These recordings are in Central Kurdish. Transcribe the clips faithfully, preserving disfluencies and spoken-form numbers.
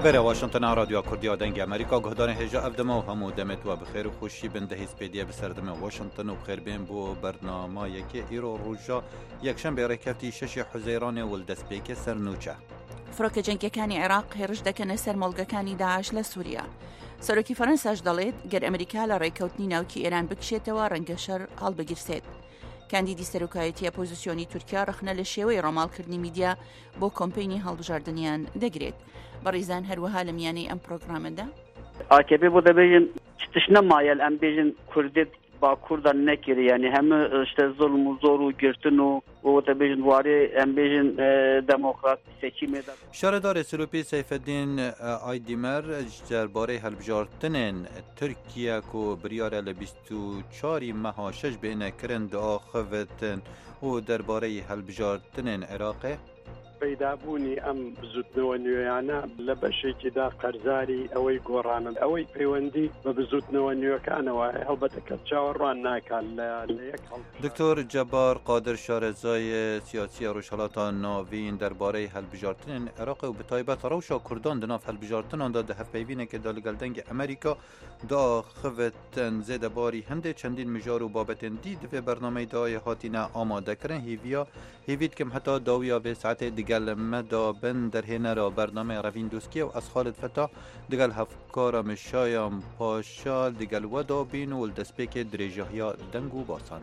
غير واشنطن راديو كردية دنگ أمريكا گهدان هجا أفدما و همو دمت و بخير و خوشی بنده هسپیدیه بسردم واشنطن و بخير بین بو برنامه یکی ایرو روژا یکشن به رکفتی شش حزیران ولدسپیک سرنوچه فڕۆکە جەنگیەکانی عێراق هێرش دەکەنە سەر مۆڵگەکانی داعش لە سووریا. سەرۆکی فەرەنساش دەڵێت گەر ئەمریکا لە ڕێکەوتنی ناوکی ئێران بکشێتەوە ڕەنگە شەر هەڵبگیرسێت. کاندیدی سەرۆکایەتی ئەپۆزیسیۆنی تورکیا ڕخنە لە شێوەی ڕۆماڵکردنی میدیا بۆ کۆمپەینی هەڵبژاردنیان دەگرێت. بەڕێزان هەروەها لە میانەی ئەم پرۆگرامەدا ئاکێبێ بۆ دەبێژن تش نەمایەل ئەم بێژن کوردێت با کوردان نەکرێ یعنی هەموو شتە زوڵم و زۆر و گرتن و و دەبێژن وارێ ئەم بێژن دەمۆکراتی سێکیمێدا. شارەدارê Silûpî Seyfeddîn Aydîmer derbarê hilbijartinên Tirkiye ku biryare li bîst û çarî meha şeş bêhne kirin diaxivitin û derbarê hilbijartinên Iraqê پەیدابوونی ئەم بزوتنەوە نوێیانە لە بەشێکیدا قەرزاری ئەوەی گۆڕانن ئەوەی پەیوەندی بە بزوتنەوە نوێەکانەوە هەڵبەتە کە چاوەڕوان ناکات لە یەک هەڵ. دکتۆر جەبار قادر شارەزای سیاسی ڕۆژهەڵاتە ناوین دەربارەی هەڵبژاردنên Iraqê û bi taybet rewşa Kurdan di nav hilbijartinan de di hevpeyvînekê da li gel dengê Amerîka daxivitin zêdebarî hindê çendîn mijar û babetên dî di vê bernameyê de hatîne amadekirin hêviya hêvî dikim heta dawiya vê saetê digel me da bin derhênera bername Revîn Doskî û ez Xalid Fetah digel hevkara Mişayan Paşa digel we dabîn û li destpêkê dirêjahiya deng û basan.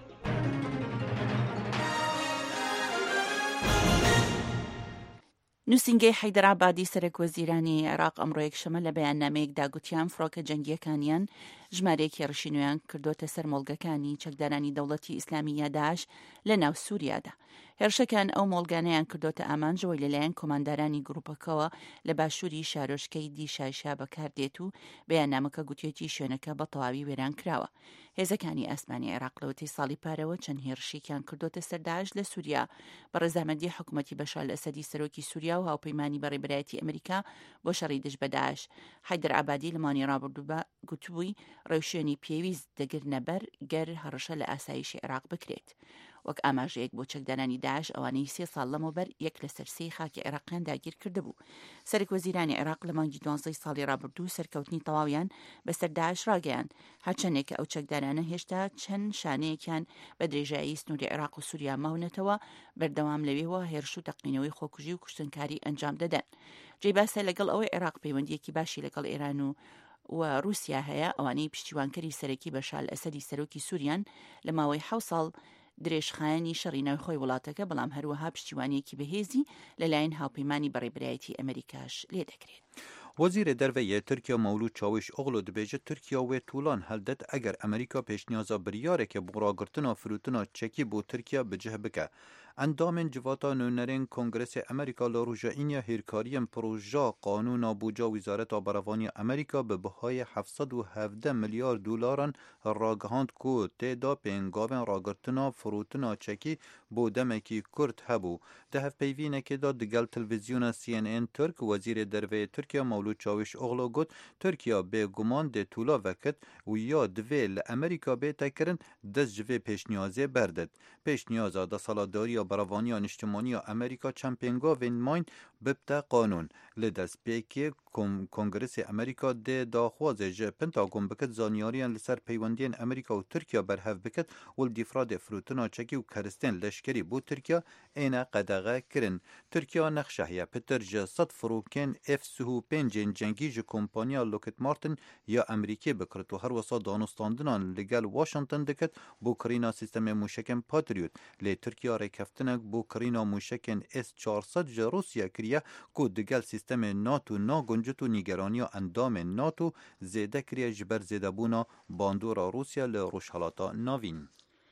نووسینگەی حەیدەرابادی سەرۆکوەزیرانی عێراق ئەمڕۆ یەکشەمە لە بەیاننامەیەکدا گوتیان فڕۆکە جەنگیەکانیان ژمارەیەکی ڕشی نوێیان کردوتە سەر مۆڵگەکانی چەکدارانی دەوڵەتی ئیسلامی یا داعش لە ناو سووریادا. هێرشەکان ئەو مۆڵگانەیان کردوتە ئامانجەوەی لەلایەن کۆماندارانی گروپەکەوە لە باشووری شارۆشکەی دیشایشا بەکاردێت و بەیاننامەکە گوتێتی شوێنەکە بە تەواوی وێران کراوە. هێزەکانی ئاسمانی عێراق لەوەتەی ساڵی پارەوە چەند هێرشێکیان کردوتە سەر داعش لە سووریا بە ڕێزامەندی حکوومەتی بەشار ئەسەدی سەرۆکی سووریا و هاوپەیمانی بەڕێبەرایەتی ئەمریکا بۆ شەڕی دژ بە داعش. حەیدەرعابادی لە مانی ڕابردوودا گوتبووی ڕێوشێنی پێویست دەگرنە بەر گەر هەڕەشە لە ئاسایشی عێراق بکرێت. وەک ئاماژەیەک بۆ چەکدارانی داعش ئەوانەی سێ ساڵ لەمەوبەر یەک لە سەرسەی خاکی عێراقیان داگیر کردهبوو. سەرۆکوەزیرانی عێراق لە مانگی دوانزەی ساڵی ڕابردوو سەرکەوتنی تەواویان بەسەر داعش ڕاگەیاند هەرچەندێک ئەو چەکدارانە هێشتا چەند شانەیەکیان بە درێژایی سنووری عێراق و سووریا ماونەتەوە بەردەوام لەوێەوە هێرش و تەقینەوەی خۆکوژی و کوشتنکاری ئەنجام دەدەن. جێ باسە لەگەڵ ئەوەی عێراق پەیوەندیەکی باشی لەگەڵ ئێران و و رووسیا هەیە ئەوانەی پشتیوانکەری سەرەکی بەشار ئەسەدی سەرۆکی سووریان لە ماوەی حەوت ساڵ درێژخایەنی شەڕی ناوی خۆی وڵاتەکە بەڵام هەروەها پشتیوانیەکی بەهێزی لەلایەن هاوپەیمانی بەڕێبەرایەتی ئەمریکاش لێ دەکرێت. وەزیرê derveyê Tirkiye Mewlûd Çavuşoğlu dibêje Tirkiya wê tûlan heldet eger Amerîka pêşniyaza biryareke bû ragirtina firûtina çekî bû Tirkiye bi cih bike. Endamên civata nûnerên Kongresê Amerîka li rûja îniya hêrkariyên proja qanûna bûca Wîzareta Beravaniya Amerîka bi bihayê heft sed û hevdeh milyar dolaran ragihand ku têda pêngavên ragirtina firûtina çekî bû demekî Kurd hebû. Di hevpeyvînekê de digel televîzyona C N N Türk wezîrê derveyê Tirkiye Mewlûd Çavuşoğlu got Tirkiya bêguman dê tûla vekit û ya divê li Amerîka bê tekirin dest ji vê pêşniyazê berdet. Pêşniyaza desaladariya Beravaniya Niştimaniya Amerîka çend pêngavên mayn bibte qanûn. Li destpêkê Kongresê Amerîka dê daxwazê ji Pentagon bikit zanyariyan li ser peywendiyên Amerîka û Tirkiye berhev bikit û li dîfradê firûtina çekî û keristên leşkerî bû Tirkiye êne qedexe kirin. Tirkiye nexşehiye pitir ji sed firokên F sihû pêncên cengî ji kompanya Lockheed Martin ya Amerîkê bikirit û her wisa danostandinan li gel Washington dikit bû kirîna sîstemê mûşekên Patriot. Lê Tirkiye rêkeftinek bû kirîna mûşekên S çar sed ji Rûsya kiriye ku digel sîstemê NATO naguncit û nîgeraniya endamên NATO zêde kiriye ji ber zêdebûna bandora Rûsya li Rojhilatê Navîn.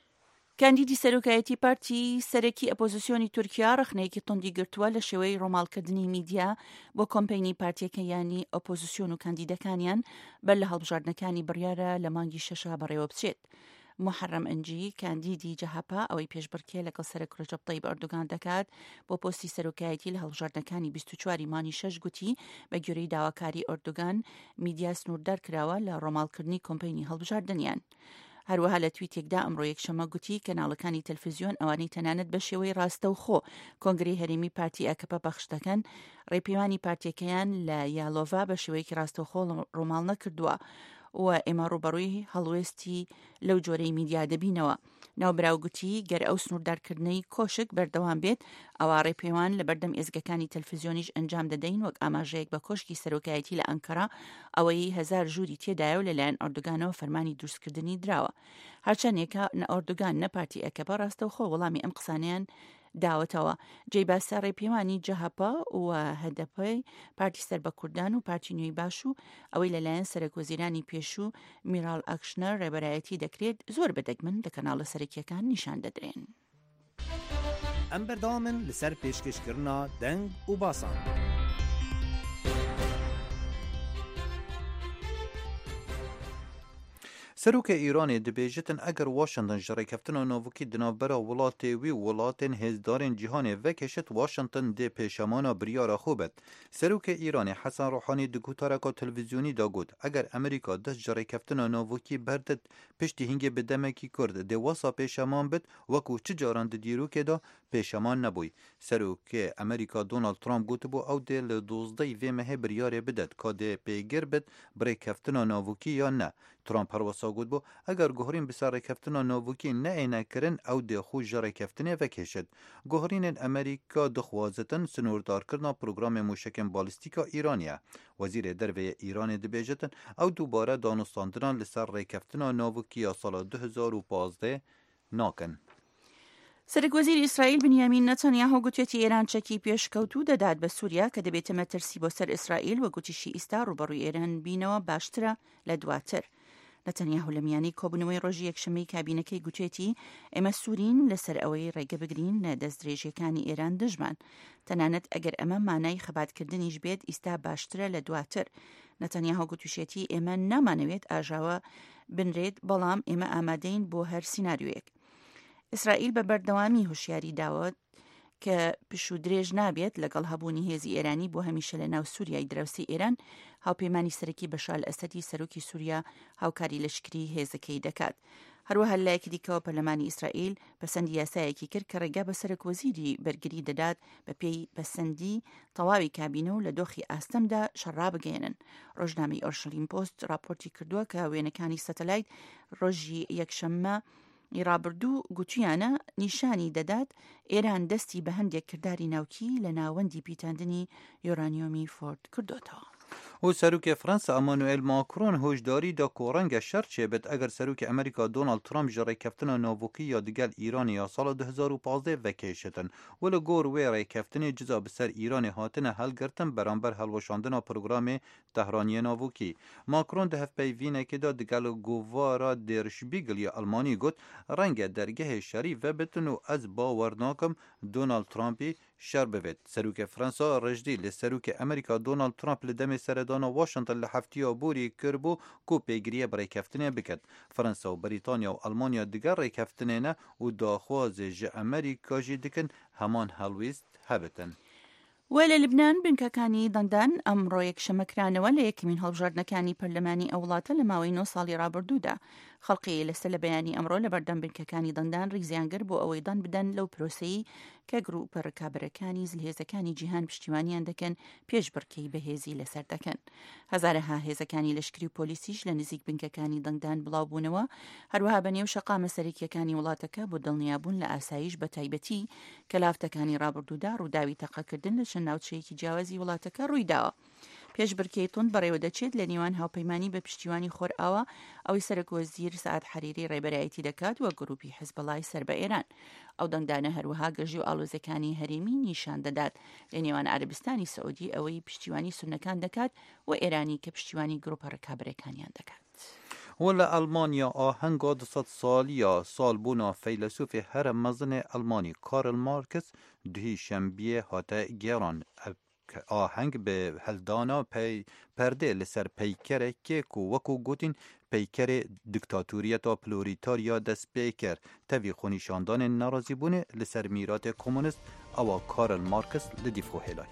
کاندیدی سەرۆکایەتی پارتی سەرەکی ئەپۆزیسیۆنی تورکیا ڕخنەیەکی تۆندی گرتووە لە شێوەی ڕۆماڵکردنی میدیا بۆ کۆمپەینی پارتیەکەیانی ئۆپۆزیسیۆن و کاندیدەکانیان بەر لە هەڵبژاردنەکانی بڕیارە لە مانگی شەشا بەڕێوە بچێت. محرم ئەنجی کاندیدی جەهاپا ئەوەی پێشبڕکێ لەگەڵ سەرۆک ڕەجەب طەیب ئەردۆغان دەکات بۆ پۆستی سەرۆکایەتی لە هەڵبژاردنەکانی بیست و چوار مانی شەش گوتی بە گوێرەی داواکاری ئەردۆغان میدیا سنووردار کراوە لە ڕۆماڵکردنی کۆمپەینی هەڵبژاردنیان. هەروەها لە تویتێکدا ئەمڕۆ یەکشەمە گوتی کەناڵەکانی تەلڤیزیۆن ئەوانەی تەنانەت بە شێوەی ڕاستەوخۆ کۆنگرەی هەرێمی پارتی ئەکەپە بەخش دەکەن ڕێپەیوانی پارتیەکەیان لە یالۆڤا بە شێوەیەکی ڕاستەوخۆ ڕۆماڵ نەکردووە و ئێمە ڕوبەڕووی هەڵوێستی لەو جۆرەی میدیا دەبینەوە. ناوبراو گوتی گەر ئەو سنووردارکردنەی کۆشک بەردەوام بێت ئەوە ڕێپەیوان لە بەردەم ئێزگەکانی تەلڤیزیۆنیش ئەنجام دەدەین وەک ئاماژەیەک بە کۆشکی سەرۆکایەتی لە ئەنکەرا ئەوەی هەزار ژووری تێدایە و لەلایەن ئەردوگانەوە فەرمانی دروستکردنی دراوە. هەرچەندێکە نە ئەردوگان نە پارتی ئەکەپە ڕاستەوخۆ وەڵامی ئەم قسانیان داوەتەوە. جێباسا ڕێپەیوانی جەهەپە و هەدەپەی پارتی سەر بە کوردان و پارتی نوێی باش و ئەوەی لەلایەن سەرۆکوەزیرانی پێشوو میراڵ ئەکشنەر ڕێبەرایەتی دەکرێت زۆر بەدەگمن لە کەناڵە سەرەکیەکان نیشان دەدرێن. ئەم بەردەوامن لەسەر پێشکەشکردنا دەنگ و باسان. سەرۆکە ئیرانê dibêjitin eger Washington ji rêkeftina navokî di navbera welatê wî welatên hêzdarên cîhanê vekêşit Washington dê pêşemana biryara xwe bet. Serokê Îranê Hesan Rohanî di gutareka televîzyonî da got eger Amerîka dest ji rêkeftina navokî berdit piştî hingê bi demekî Kurd dê wesa pêşeman bit wekû çi caran di dîrokê da pêşeman nebûy. Serokê Amerîka Donald Trump gotibû ew dê li dozdeyê vê mehê biryarê bidet ka dê pêgir bit bi rêkeftina navokî ya ne. Trump هەروەسا گوت بۆ ئەگەر گوهرین بسا ڕێکەفتنا ناوکî neênekirin ew dê xwe ji rêkeftinê vekêşit. Guherînên Amerîka dixwazitin sinûrdarkirina programê mûşekên balîstîka Îranê. Wezîrê Derveyê Îranê dibêjitin ew dubare danûstandinan li ser rêkeftina navkî ya sala du hezar û panzdeh nakin. سەرۆکوەزیری ئیسرائیل بنیامین نەتەنیاهو گوتێتی ئێران چەکی پێشکەوتوو دەدات بە سووریا کە دەبێتە مەترسی بۆ سەر ئیسرائیل و گوتیشی ئیستا ڕوبەڕووی ئێران بینەوە باشترە لە دواتر. نەتەنیاهو لە میانەی کۆبوونەوەی ڕۆژی یەکشەمەی کابینەکەی گوتێتی ئێمە سوورین لەسەر ئەوەی ڕێگە بگرین لە دەستدرێژیەکانی ئێران دژمان. تەنانەت ئەگەر ئەمە مانای خەباتکردنیش بێت ئیستا باشترە لە دواتر. نەتەنیاهو گوتوشێتی ئێمە نامانەوێت ئاژاوە بنرێت بەڵام ئێمە ئامادەین بۆ هەر سیناریۆیەک. ئیسرائیل بە بەردەوامی هوشیاری داوت کە پشو درێژ نابێت لەگەڵ هەبوونی هێزی ئێرانی بۆ هەمیشە لە ناو سووریای دراوسی ئێران هاوپەیمانی سەرەکی بەشار ئەسەدی سەرۆکی سووریا هاوکاری لەشکری هێزەکەی دەکات. هەروەها لایەکی دیکەوە پەرلەمانی ئیسرائیل پەسەندی یاسایەکی کرد کە ڕێگا بە سەرۆکوەزیری بەرگری دەدات بە پێی پەسەندی تەواوی کابینە و لە دۆخی ئاستەمدا شەڕابگەێنن. ڕۆژنامەی ئۆرشەلیم پۆست راپۆرتی کردووە کە وێنەکانی سەتەلایت ڕۆژی یەکشەممە ڕابردوو گوتیانە نیشانی دەدات ئێران دەستی بە هەندێک کردداری ناوکی لە ناوەندی پیتاندنی یۆرانیۆمی فۆرد کردوتەوە. و سەرۆکێ فرانسا ئەمانوئێل ماکرۆن هۆشداری دا کۆ ڕەنگە شەر چێبێت ئەگەر سەرۆکی ئەمریکا دۆناڵد ترامپ ji rêkeftina navokî ya digel Îranê ya sala du hezar û panzdeh vekêşitin û li gor wê rêkeftinê ciza bi ser Îranê hatine helgirtin beramber helweşandina programê Tehraniyê navokî. Makron di hevpeyvînekê da digel govara Der Spiegel ya Almanî got renge dergehê şerî vebitin û ez bawer nakim Donald Trumpî şer bivêt. Serokê Fransa rejdî li serokê Amerîka Donald Trump li demê seredana Washington li heftiya borî kirbû ku pêgiriye bi rêkeftinê biket. Fransa û Brîtanya û Almanya diger rêkeftinê ne û daxwazê ji Amerîka jî dikin heman helwîst hebitin. وە لە لبنان بنکەکانی دەنگدان ئەمڕۆ یەکشەمەکرانەوە لە یەکمین هەڵبژاردنەکانی پەرلەمانی ئەو وڵاتە لە ماوەی نۆ ساڵی ڕابردوودا. خەڵقی لەسەر لە بەیانی ئەمڕۆ لە بەردەم بنکەکانی دەنگدان ڕیزیانگر بۆ ئەوەی دەن بدەن لەو پرۆسەی کە گروپە ڕکابەرەکانی زلهێزەکانی جیهان پشتیوانیان دەکەن پێش بڕکەی بەهێزی لەسەر دەکەن. هەزارەها هێزەکانی لەشکری و پۆلیسیش لە نزیک بنکەکانی دەنگدان بڵاو بوونەوە هەروەها بەنێو شەقامە سەرەکیەکانی وڵاتەکە بۆ دڵنیابوون لە ئاسایش بە تایبەتی کە لافتەکانی ڕابردوودا ڕووداوی تەقەکردن لە چەند ناوچەیەکی جیاوازی وڵاتەکە ڕوویداوە. پێش بڕکەی تۆند بەڕێوە دەچێت لە نێوان هاوپەیمانی بە پشتیوانی خۆرئاوە ئەوەی سەرۆکوەزیر سەعات حەریری ڕێبەرایەتی دەکات وە گروپی حیزبەڵای سەر بە ئێران. ئەو دەنگدانە هەروەها گەژی و ئاڵۆزەکانی هەرێمی نیشان دەدات لە نێوان عەربستانی سەعودی ئەوەی پشتیوانی سونەکان دەکات و ئێرانی کە پشتیوانی گروپە ڕکابەرەکانیان دەکات. ولا ئەلمانیا ئاهەنگا دوسەد سالیە سالبوونا فەیلسوفی هەرە مەزنێ ئەلمانی کارل مارکس دوهی شەمبیە هاتە گێڕان. ئاهەنگ بە هەلدانا پەردێ لەسەر پەیکەرێکێ و وەکو گوتین پەیکەرێ دیکتاتوریەتا پلۆریتاریا دەست پێ کرد تەوی خۆنیشاندانێ ناڕازیبوونێ لەسەر میراتێ کۆمونیست ئەوە کارل مارکس لە دیفۆ هێلای.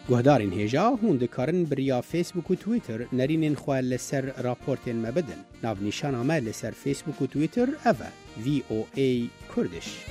گهدارین هیجا هون دکارن بریا فیسبوک و تویتر نرینین خواه لسر راپورتین مبدن. ناو نیشان آمه لسر فیسبوک و تویتر اوه وی او ای کردش.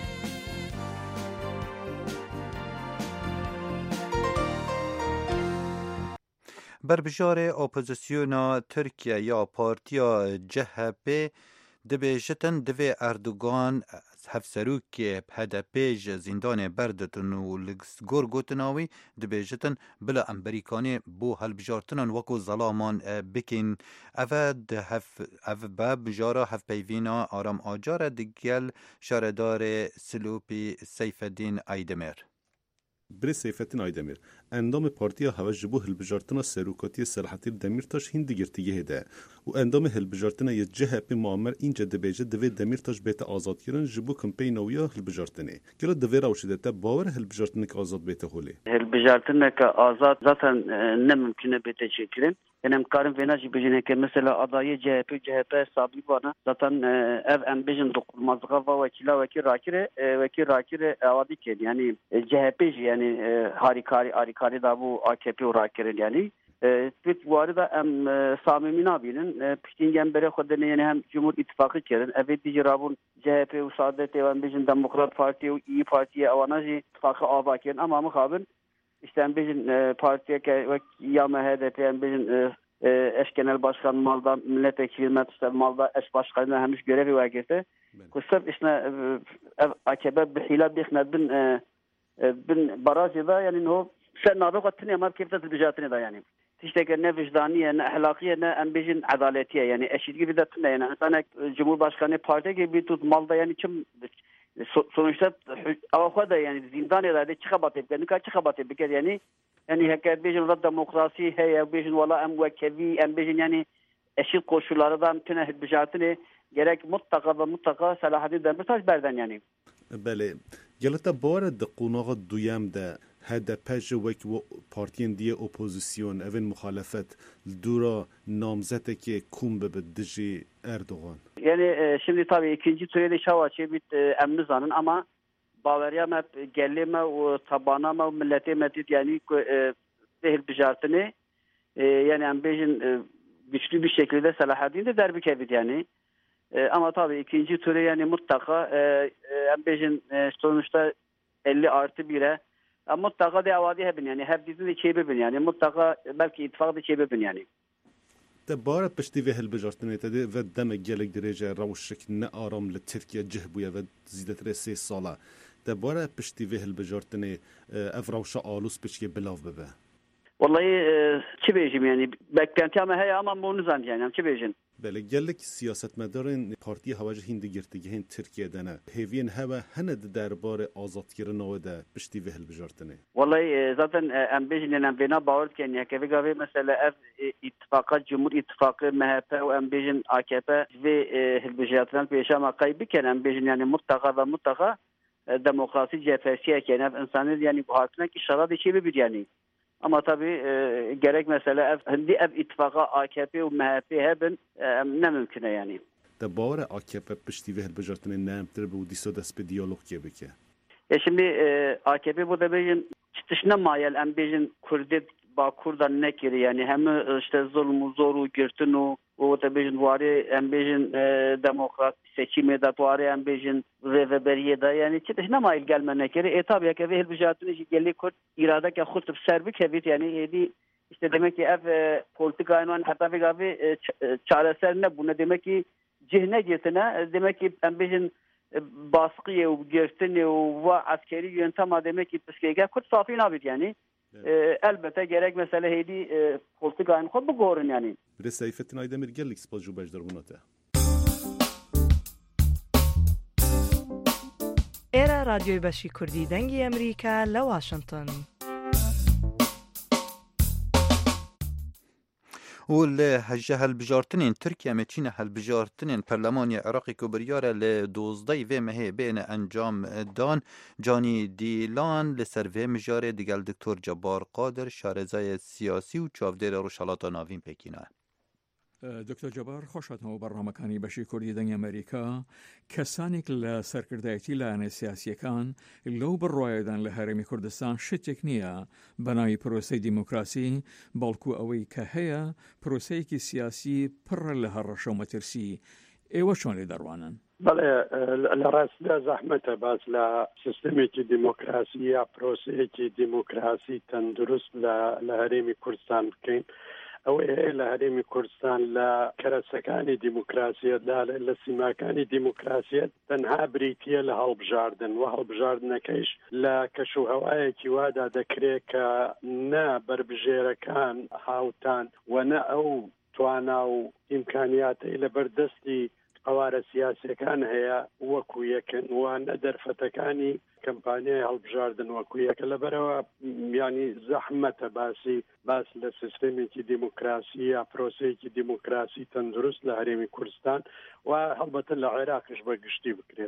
بربجار اپوزیسیونا ترکیه یا پارتیا جهپی دبیجتن دوی اردوگان هفسروک هدپیج زندان بردتن و لگسگور گوتناوی دبیجتن بلا امریکانی بو هلبجارتنان وکو ظلامان بکن اوه ده هف اوه باب بجارا هف پیوینا آرام آجار دگل شاردار سلوپی سیف الدین ایدمیر بری سیفتین آیدمیر اندام پارتیا هوا جبو هلبجارتنا سروکاتی سلحتی دمیرتاش هندی گرتیه ده و اندام هلبجارتنا یه جهپی معمر اینجا دبیجه دوی دمیرتاش بیت آزاد کردن جبو کمپینویا هلبجارتنه گلو دوی راوشیده تا باور هلبجارتنه که آزاد بیت هولی هلبجارتنه که آزاد zaten نممکنه بیت چیکرین yani امکارم ویناجی بجنه که مثلا ادای جهپی جهپی سابی بانه zaten ev embejin dokunmazlığa ve vekila vekil rakire vekil rakire avadi ki yani CHP yani harikari harikari da bu A K P rakire yani bit bu arada em samimi nabinin piştingen bere xodene yani hem Cumhur İttifakı kerin evet dicirabun C H P ve Saadet Embejin Demokrat Parti ve İyi Parti'ye avanajı ittifakı avaken ama mukabın işte embejin partiye ke ya H D P embejin eş genel başkan malda milletvekili mecliste malda eş başkanına henüz görevi vakti kusur işte A K P bihila bihmed bin bin barajı da yani o sen nabıqatını ama kifte tibijatını da yani işte ki ne vicdaniye ne ahlakiye ne embejin adaletiye yani eşit gibi de tüne yani sana Cumhurbaşkanı parti gibi tut malda yani kim sonuçta avukada yani zindan ederdi çıkabat ettiğini kaç çıkabat ettiği yani yani hakaret bejin ve demokrasi heye bejin valla em vekevi em bejin yani eşit koşullardan tüne hizbijatını gerek mutlaka ve mutlaka Selahattin Demirtaş berden yani. بله گلتا باره د قوناغ دویم ده هده پج وک و پارتین دیه اپوزیسیون اون مخالفت دورا نامزده که کوم به دجی اردوغان yani e, şimdi tabii ikinci türede şavaçı bit e, emnizanın ama Bavarya hep gelime o tabana mı millete metit yani zehir ticaretini e, yani embejin e, güçlü bir şekilde Selahattin de derbi kebit yani e, ama tabii ikinci türe yani mutlaka e, embejin e, sonuçta elli artı bire ama mutlaka devadi hepin yani hep bizim de çebebin yani mutlaka belki ittifak da çebebin yani. تبارة بشتي في هالبجارتني تدي ودم جالك درجة روشك نأرام لتركيا جهبويا وزيدة رسي صالة تبارة بشتي في هالبجارتني أفروشة آلوس بشكي بلاف ببه والله چه بيجيم يعني بكنتي ama هي ama مو نظام يعني چه بيجين بله جالك سياسة مدارين بارتي هواج هند جرتي هند تركيا دنا هيفين هوا هند دربار آزاد كرنا وده بشتي في هالبجارتني والله zaten em bejin yani bina bağırken ya ki gavi mesela ev ittifakı Cumhur İttifakı M H P ve em bejin A K P ve hizbijatlar peşama kaybıken em bejin yani mutlaka ve mutlaka demokrasi cephesiye yani insanın yani bu halkına ki şara bir şey bir yani. Ama tabii e, gerek mesela ev, hindi ev ittifakı A K P ve M H P hepin e, ne mümkün yani. Tabara A K P pişti ve helbejatını nemtir bu diso das bir diyalog gibi ki. Ya şimdi e, A K P bu da bejin çıtışına mayel em bejin Kürdi ba Kurdan ne kiri yani hem işte zulmü zoru girtinu o da bejin vari em bejin demokrat seçimi da vari em bejin reveberiye da yani çıtışına mayel gelme ne kiri e tabii A K P helbejatını gelli Kürt irade ki xutup serbi kebit yani edi işte demek ki ev e, politika aynen hatta bir abi e, çaresel ne bu ne demek ki cihne girtine demek ki em bejin baskıya ve girtini ve askeri yöntem demek ki psikoloji Kürt safi nabit yani e, elbette gerek mesela hedi e, politika aynen xud bu gorun yani. Bir Seyfettin Aydemir gellik spazju bajdar bunata. ئێرە رادیۆی بەشی کوردی دەنگی ئەمریکا لە واشنگتن. و هجه هالبجارتنين تركيا متشينة هالبجارتنين برلمانيا عراقي كبريارة لدوزداي في مهي بين انجام دان جاني ديلان لسر في مجاري ديگل دكتور جبار قادر شارزای سياسي و چاودير روشالاتا ناوين بكينه. دکتۆر جەبار خۆشاتەوە بەڕامەکانی بەشی کوردی دەنگی ئەمریکا کەسانێک لە سەرکردایەتی لایەنە سیاسیەکان لەو بڕوایەدان لە هەرێمی کوردستان شتێک نییە بەناوی پرۆسەی دیموکراسی بەڵکو ئەوەی کە هەیە پرۆسەیەکی سیاسی پڕە لە هەڕەشە و مەترسی. ئێوە چۆن لێ دەڕوانن؟ بەڵێ لە ڕاستدا زەحمەتە باس لە سیستەمێکی دیموکراسی یا پرۆسەیەکی دیموکراسی تەندروست لە هەرێمی کوردستان بکەین. ئەوەی هەیە لە هەرێمی کوردستان لە کەرەسەکانی دیموکراسیەتدا لە سیماکانی دیموکراسیەت تەنها بریتیە لە هەڵبژاردن و هەڵبژاردنەکەیش لە کەشوهەوایەکی وادا دەکرێت کە نە بربژێرەکان هاوتان و نە ئەو توانا و ئیمکانیاتەی لە بەردەستی ئەوارە سیاسەکان هەیە وەکو یەکن وانە دەرفەتەکانی کەمپانیای هەڵبژاردن وەکو یەکە لەبەرەوە ینی زەحمەتە باسی باس لە سیستەمێکی دیموکراسی یا پرۆسەیەکی دیموکراسی تەندروست لە هەرێمی کوردستان و هەڵبەتە لە عێراقش بەگشتی بکرێت.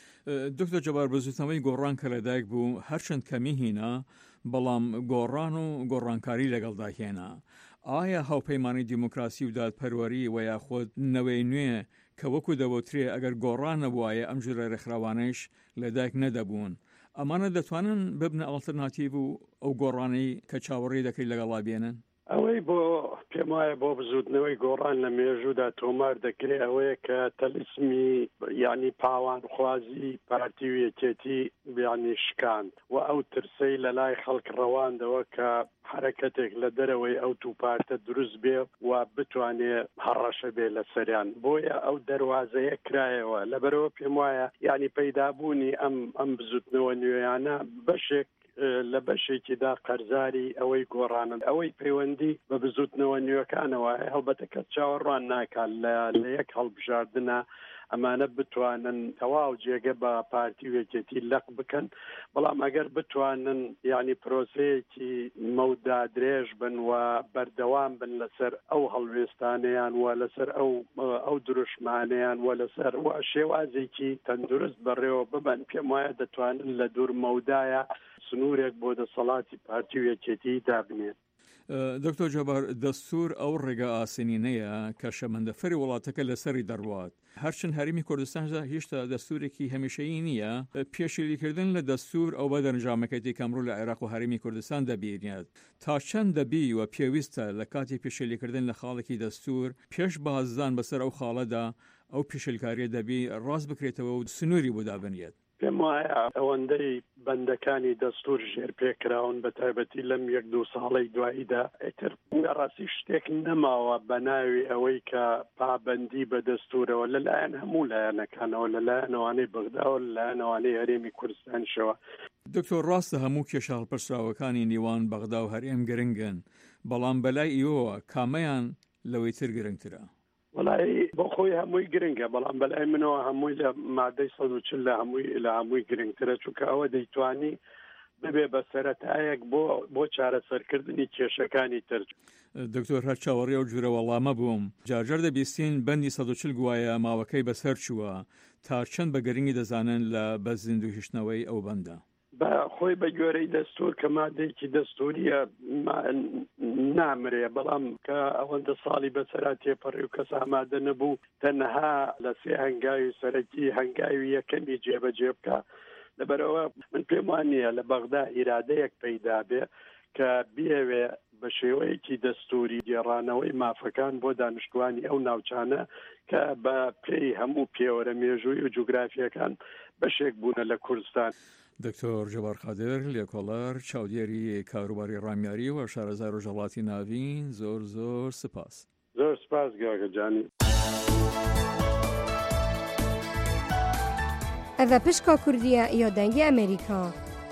دکتۆر جەبار بەزوتنەوەی گۆڕان کە لەدایک بوو هەرچەند کەمی هینە بەڵام گۆڕان و گۆڕانکاری لەگەڵدا هێنا. ئایا هاوپەیمانی دیموکراسی و دادپەروەری و یاخود نەوەی نوێ کە وەکو دەوترێ ئەگەر گۆڕان نەبوایە ئەم ژورە ڕێکخراوانەیش لەدایک نەدەبوون ئەمانە دەتوانن ببنە ئالتەرناتیڤ و ئەو گۆڕانەی کە چاوەڕێی دەکەی لەگەڵا بێنن؟ ئەوەی بۆ پێم وایە بۆ بزوتنەوەی گۆڕان لە مێژوودا تۆمار دەکرێت ئەوەیە کە تەلیسمی ینی پاوانخوازی پارتی و یەکێتی ینی شکاند و ئەو ترسەی لە لای خەڵک ڕەواندەوە کە حرەکەتێک لە دەرەوەی ئەو تو پارتە دروست بێ و بتوانێت هەڕەشە بێ لە سەریان بۆیە ئەو دەواازەیە کرایەوە لەبەرەوە پێم وایە ینی پەیدابوونی ئەم ئەم بزوتنەوە نوێیانە بەشێک لە بەشێکیدا قەرزاری ئەوەی گۆڕانن ئەوەی پەیوەندی بە بزوتنەوە نوێەکانەوە هەڵبەتە کە چاوەڕوان ناکات لە یەک هەڵبژاردنە ئەمانە بتوانن تەواو جێگە بە پارتی و یەکێتی لەق بکەن بەڵام ئەگەر بتوانن ینی پرۆسەیەکی مەودا درێژ بن و بەردەوام بن لەسەر ئەو هەڵوێستانیان و لەسەر ئەو ئەو دروشمانیان و لەسەر و شێوازێکی تەندروست بەڕێوە ببن پێم وایە دەتوانن لە دوور مەودایە سنوورێک بۆ دەسەڵاتی پارتی و یەکێتی دابنێت. دکتۆر جەبار دەستور ئەو ڕێگە ئاسینینەیە کە شەمەندەفەری وڵاتەکە لەسەری دەڕوات هەرچەند هەرێمی کوردستاندا هێشتا دەستورێکی هەمیشەیی نییە پێشێلیکردن لە دەستور ئەو بەدەنجامەکەتی کەمڕۆ لە عێراق و هەرێمی کوردستان دەبینێت تا چەند دەبی و پێویستە لە کاتی پێشێلیکردن لە خاڵێکی دەستور پێش بازدان بەسەر ئەو خاڵەدا ئەو پێشێلکاریە دەبی ڕاست بکرێتەوە و سنووری بۆ دابنێت. پێم وایە ئەوەندەی بەندەکانی دەستور ژێر پێکراون بە تایبەتی لەم یەک دو ساڵەی دواییدا ئەتر ڕاستی شتێک نەماوە بە ناوی ئەوەی کە پابەندی بە دەستورەوە لەلایەن هەموو لایەنەکانەوە لەلایەنەوانەی بەغداوە لەلایەنەوانەی هەرێمی کوردستانشەوە. دکتۆر ڕاستە هەموو کێشە هەڵپرسراوەکانی نێوان بەغدا و هەرێم گرنگن بەڵام بەلای ئیوەوە کامەیان لەوەی تر گرنگترە؟ وڵی بۆ خۆی هەمووی گرنگە بەڵام بەلای منەوە هەمووی لە مادەی سەد و چل لە هەمووی لە هەمووی گرنگترە چونکە ئەوە دەیتوانی ببێ بە سەرەتایەک بۆ بۆ چارەسەرکردنی کێشەکانی تر. دکتۆر هەر چاوەڕێ و جوورە وەڵامە بووم جارجار دەبیستین بەندی سەد و چل گوایە ماوەکەی بەسەر چووە تا چەند بە گرنگی دەزانن لە بە زیندوهێشتنەوەی ئەو بەندە. بە خۆی بە گوێرەی دەستور کە مادەیەکی دەستوریە نامرێ بەڵام کە ئەوەندە ساڵی بەسەرا تێپەڕی و کەس ئامادە نەبوو تەنها لە سێ هەنگاوی سەرەکی هەنگاوی یەکەمی جێبەجێ بکە لەبەرەوە من پێم وانە لە بەغدا ئیرادەیەک پەیدا بێ کە بێوێ بە شێوەیەکی دەستوری گێڕانەوەی مافەکان بۆ دانیشتوانی ئەو ناوچانە کە بە پێی هەموو پێوەرە مێژووی و جوگرافیەکان بەشێک بوونە لە کوردستان. دکتۆر جەبار قادر لێکۆڵەر چاودێری کاروباری ڕامیاری و شارەزای ڕۆژهەڵاتی ناوین زۆر زۆر سپاس. زۆر سپاس گاگە جانی. ئەڤە پشکا کوردیە یا دەنگی ئەمریکا.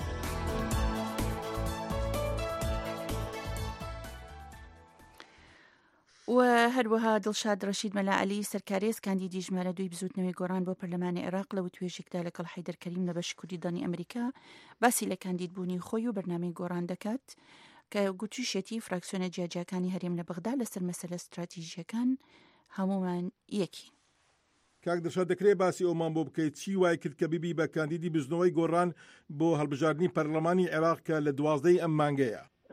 و هەروەها دڵشاد ڕەشید مەلاعەلی سەرکارێز کاندیدی ژمارە دوی بزوتنەوەی گۆڕان بۆ پەرلەمانی عێراق لە وتوێژێکدا لەگەڵ حەیدەر کەریم لە بەشی کوردی دانی ئەمریکا باسی لە کاندیدبوونی خۆی و بەرنامەی گۆڕان دەکات کە گوتوشێتی فراکسیۆنە جیاجاکانی هەرێم لە بەغدا لەسەر مەسەلە استراتیژیەکان هەمومان یەکی. کاک دڵشاد دەکرێت باسی ئەومان بۆ بکەیت چی وای کرد کە بیبی بە کاندیدی بزنەوەی گۆڕان بۆ هەڵبژاردننی پەرلەمانی عێراق کە لە دوازدەی ئەم مانگەیە؟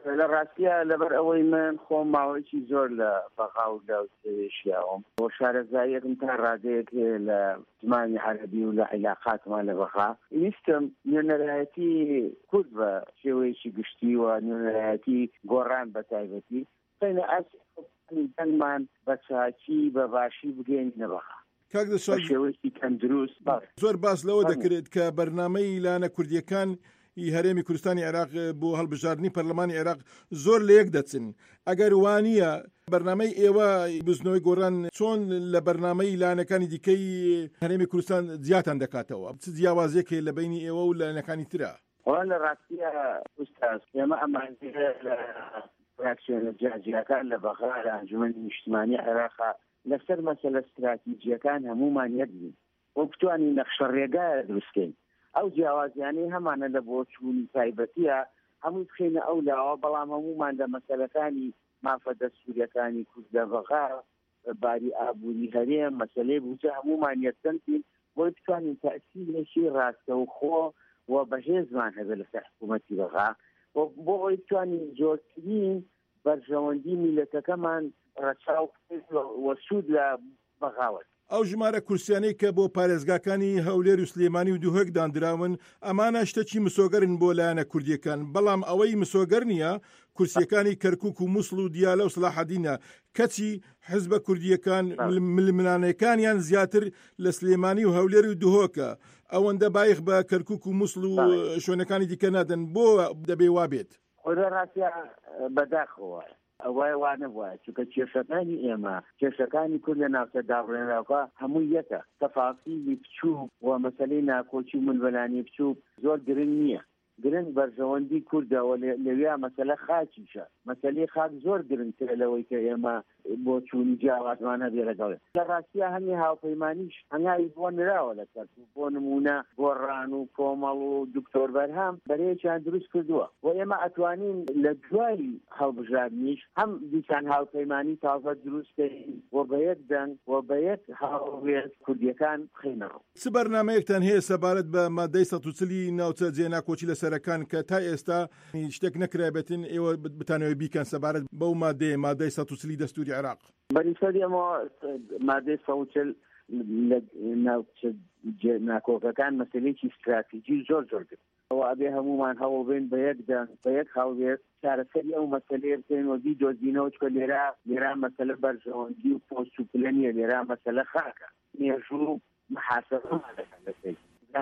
لە ڕاستیە لەبەر ئەوەی من خۆم ماوەیەکی زۆر لە بەغا و لەوشیاوم بۆ شارەزایەکم تا ڕادەیەک لە زمانی عەرەبی و لە عیلاقاتمان لە بەغا ویستم نوێنەرایەتی کورد بە شێوەیەکی گشتی و نوێنەرایەتی گۆڕان بە تایبەتی قینە ئەسی دەنگمان بە چاکی بە باشی بگەینە بەغا کاک دەسوال شێوەیەکی تەندروست زۆر باس لەوە دەکرێت کە بەرنامەی لانە کوردیەکان هەرێمی کوردستانی عێراق بۆ هەڵبژاردننی پەرلەمانی عێراق زۆر لە یەک دەچن ئەگەر وانە بەرنامەی ئێوە بزنەوەی گۆڕان چۆن لە بەرنامەی لایەنەکانی دیکەی هەرێمی کوردستان زیاتان دەکاتەوە چ جیاوازیەکێ لە بینی ئێوە و لایەنەکانی ترە وان لە ڕاستیە ئوستاز ئێمە ئەمانزیە لە فراکسیۆنە جیاجیەکان لە بەغا لە ئەنجومەنی نیشتیمانی عێراقا لەسەر مەسەلە استراتیجیەکان هەمومان یەک بین وە بتوانین نەخشە ڕێگایە دروستکەین ئەو جیاوازیانەی هەمانە لە بۆ چوونی تایبەتیە هەموو بخینە ئەو لاوە بەڵام هەمومان لە مەسەلەکانی مافە دەستوریەکانی کورد لە بەغا باری ئابووری هەرێم مەسەلەی بوجە هەمومان یەکسەنتین بۆی بتوانین تەئسیرێکی ڕاستەوخۆ و بەهێزمان هەبێ لەسەر حکوومەتی بەغا بۆ ئەوی بتوانین زۆرترین بەرژەوەندی میلەتەکەمان ڕەچاو وەسوود لە بەغاوت ئەو ژمارە کورسیانەی کە بۆ پارێزگاکانی هەولێر و سلێمانی و دووهەک دانراون ئەمانە شتێکی مسۆگەرن بۆ لایەنە کوردیەکان بەڵام ئەوەی مسۆگەر نییە کورسیەکانی کەرکووک و مووسڵ و دیالە و سلاحەدینە کەچی حزبە کوردیەکان ململانەکانیان زیاتر لە سلێمانی و هەولێر و دووهۆکە ئەوەندە بایخ بە کەرکووک و مووسڵ و شوێنەکانی دیکە نادەن بۆ دەبێ وابێت خۆرە ڕاستە بەداخەوە ئەوای وانە وایە چونکە کێشەکانی ئێمە کێشەکانی کورد لە ناوچە داڕێنراوەکە هەموو یەکە تەفاسیلی بچوو و مەسەلەی ناکۆچی و ململانی بچوو زۆر گرنگ نییە گرنگ بەرژەوەندی کوردەوە لەوێ مەسەلە خاکیشە مەسەلەی خاک زۆر گرنگترە لەوەی کە ئێمە بۆ چوونی جیاوازمان هەبێ لەگەڵێ لە ڕاستیە هەمی هاوپەیمانیش هەنگاوی بۆ نراوە لە کەرکووک بۆ نمونە گۆڕان و کۆمەڵ و دکتۆر بەرهام بەرەیەکیان دروست کردووە و ئێمە ئەتوانین لە دوای هەڵبژاردنیش هەم دیسان هاوپەیمانی تازە دروستکەین و بە یەک دەنگ و بە یەک هاوڕێز کوردیەکان بخینەوە چ بەرنامەیەکتان هەیە سەبارەت بە مادەی سەد و چلی ناوچە جێناکۆچی لەسەرەکان کە تا ئێستا شتێک نەکرابێتن ئێوە بتانەوەی بیکەن سەبارەت بەو مادەی مادەی سەد و چلی دەستوری عێراق بەریسەری ئەمە مادەی سەد و چل لە ناوچە ناکۆکەکان مەسەلەیەکی استراتیجی زۆر زۆر گرت ئەوە ئەبێ هەمومان هەوڵ بێن بە یەکدان بە یەک هاوڵێر چارەسەری ئەو مەسەلەیە بکەینەوە بیدۆزینەوە چکە لێرە لێرە مەسەلە بەرژەوەندی و پۆست و پلە نییە لێرە مەسەلە خاکە مێژوو محاسەبەمان دەکەن لەسەری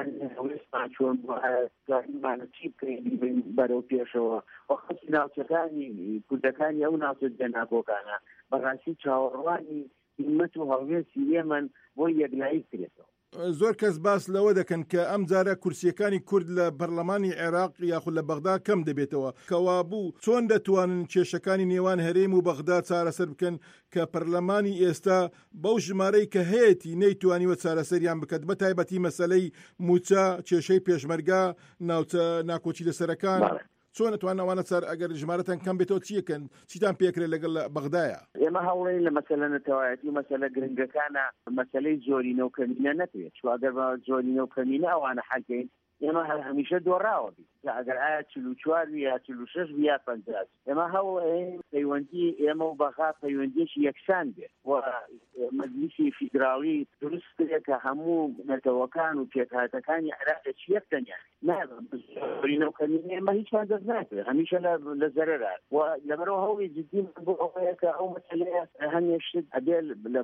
چۆن زانیمانە چی بکەین بەرەو پێشەوە وەخەتی ناوچەکانی کوردەکانی ئەو ناوچە جێناکۆکانە بەڕاستی چاوەڕوانی هیممەت و هەڵوێستی ئێمن بۆ یەکلایی کرێتەوە زۆر کەس باس لەوە دەکەن کە ئەم جارە کورسیەکانی کورد لە پەرلەمانی عێراق یاخود لە بەغدا کەم دەبێتەوە کەوا بوو چۆن دەتوانن کێشەکانی نێوان هەرێم و بەغدا چارەسەر بکەن کە پەرلەمانی ئێستا بەو ژمارەی کە هەیەی نەیتوانیوە چارەسەریان بکات بە تایبەتی مەسەلەی موچە کێشەی پێشمەرگا ناوچە ناکۆچی لەسەرەکان چۆن ئەتوان ئەوانە چار ئەگەر ژمارەتان کەم بێتەوە چیەکەن چیتان پێکرێت لەگەڵ بەغدایە ئێمە هەوڵین لە مەسەلە نەتەوایەتی و مەسەلە گرنگەکانە مەسەلەی زۆرینە و کەمینە نەکرێت چوە ئەگەر بە زۆرینە و کەمینە ئەوانە حەلکەین ئێمە هەمیشە دۆڕاوە بی ئەگەر ئایا چل و چوار یا چل و شەش یا پەنجاس ئێمە هەوڵ پەیوەندی ئێمە و بەغا پەیوەندیەکی یەکسان بێت و مەجلیسی فیدراڵی دروست کرێت کە هەموو نەتەوەکان و پێکهاتەکانی عێراق یەک دەنیان نازانین و کەمینە ئێمە هیچمان دەست ناکرێت هەمیشە لە زەرەرە و لەبەرەوە هەوڵی جدی بۆ ئەوەیە کە ئەو مەسەلەیە هەمیشت ئەبێ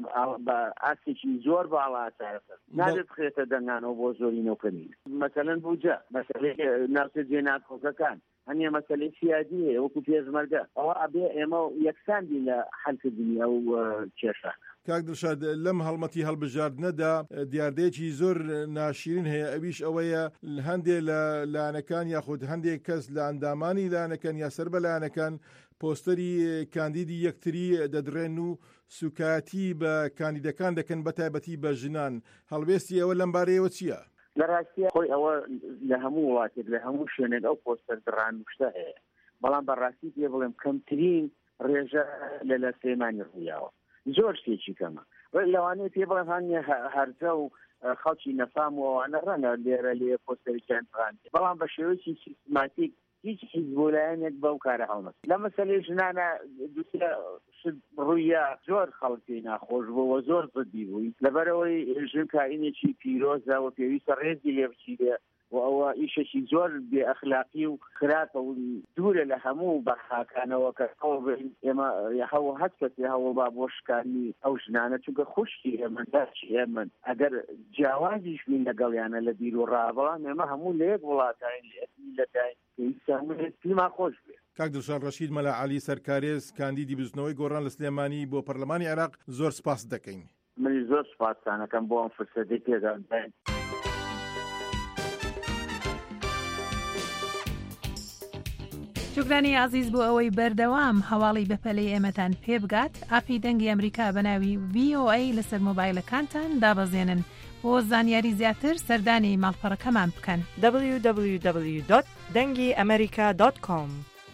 بە ئاسێکی زۆر باڵا چارەسەر نابێت بخرێتە دەنگانەوە بۆ زۆرینە و کەمینە مەسەلەن بوجە مەسەلەی ناوچە جێناکۆکەکان هەنیە مەسەلەی سیادی هەیە وەکو پێشمەرگە ئەوە ئەبێ ئێمە یەکساندی لە حەلکردنی ئەو کێشە کاک دڵشاد لەم هەڵمەتی هەڵبژاردنەدا دیاردەیەکی زۆر ناشرین هەیە ئەویش ئەوەیە هەندێک لە لایەنەکان یاخود هەندێک کەس لە ئەندامانی لایەنەکان یا سەر بە لایەنەکان پۆستەری کاندیدی یەکتری دەدرێن و سوکاتی بە کاندیدەکان دەکەن بە تایبەتی بە ژنان هەڵوێستی ئەوە لەم بارەیەوە چییە؟ لە ڕاستیە خۆی ئەوە لە هەموو وڵاتێک لە هەموو شوێنێک ئەو پۆستەر دڕان شتە هەیە بەڵام بەڕاستی پێ بڵێم کەمترین ڕێژە لە لە سلێمانی ڕوویاوە زۆر شتێکی کەمە لەوانەیە پێ بڵێم هەنیە هەرجە و خەڵکی نەفام و ئەوانە ڕەنگە لێرە لێ پۆستەرێکیان ڕاندێ بەڵام بە شێوەیەکی سیستماتیک هیچ حیزبولایەنێک بەو کارە هەڵمەس لە مەسەلەی ژنانە ڕوویە زۆر خەڵکی ناخۆش بووە زۆر زدی بووی لەبەرەوەی ژن کائینێکی پیرۆزە و پێویستە ڕێزی لێ بچیرێ و ئەوە ئیشێکی زۆر بێ ئەخلاقی و خراپە و دوورە لە هەموو بەخاکانەوە کە ئێمە هەوە هەست کەسێ هەوڵ با بۆ شکاندنی ئەو ژنانە چونکە خوشتی ئێمە داچی ئێمن ئەگەر جیاوازیش بین لەگەڵیانە لە بیر و ڕابڵان ئێمە هەموو لە یەک وڵاتین لەتین پێویستە خۆش بێ. کاک دڵشاد ڕەشید مەلا عەلی سەرکارێز کاندیدی بزنەوەی گۆڕان لە سلێمانی بۆ پەرلەمانی عێراق زۆر سپاس دەکەین. منی زۆر سپاسانەکەم بۆ ئەم فرسەتەی پێدادەین. جوگرانی عزیز بۆ ئەوەی بەردەوام هەواڵی بەپەلەی ئێمەتان پێ بگات ئاپی دەنگی ئەمریکا بە ناوی وی ئۆ ئەی لەسەر مۆبایلەکانتان دابەزێنن بۆ زانیاری زیاتر سەردانی ماڵپەڕەکەمان بکەن دبلیو دبلیو دبلیو دۆت دەنگی ئەمریکا دۆت کۆم.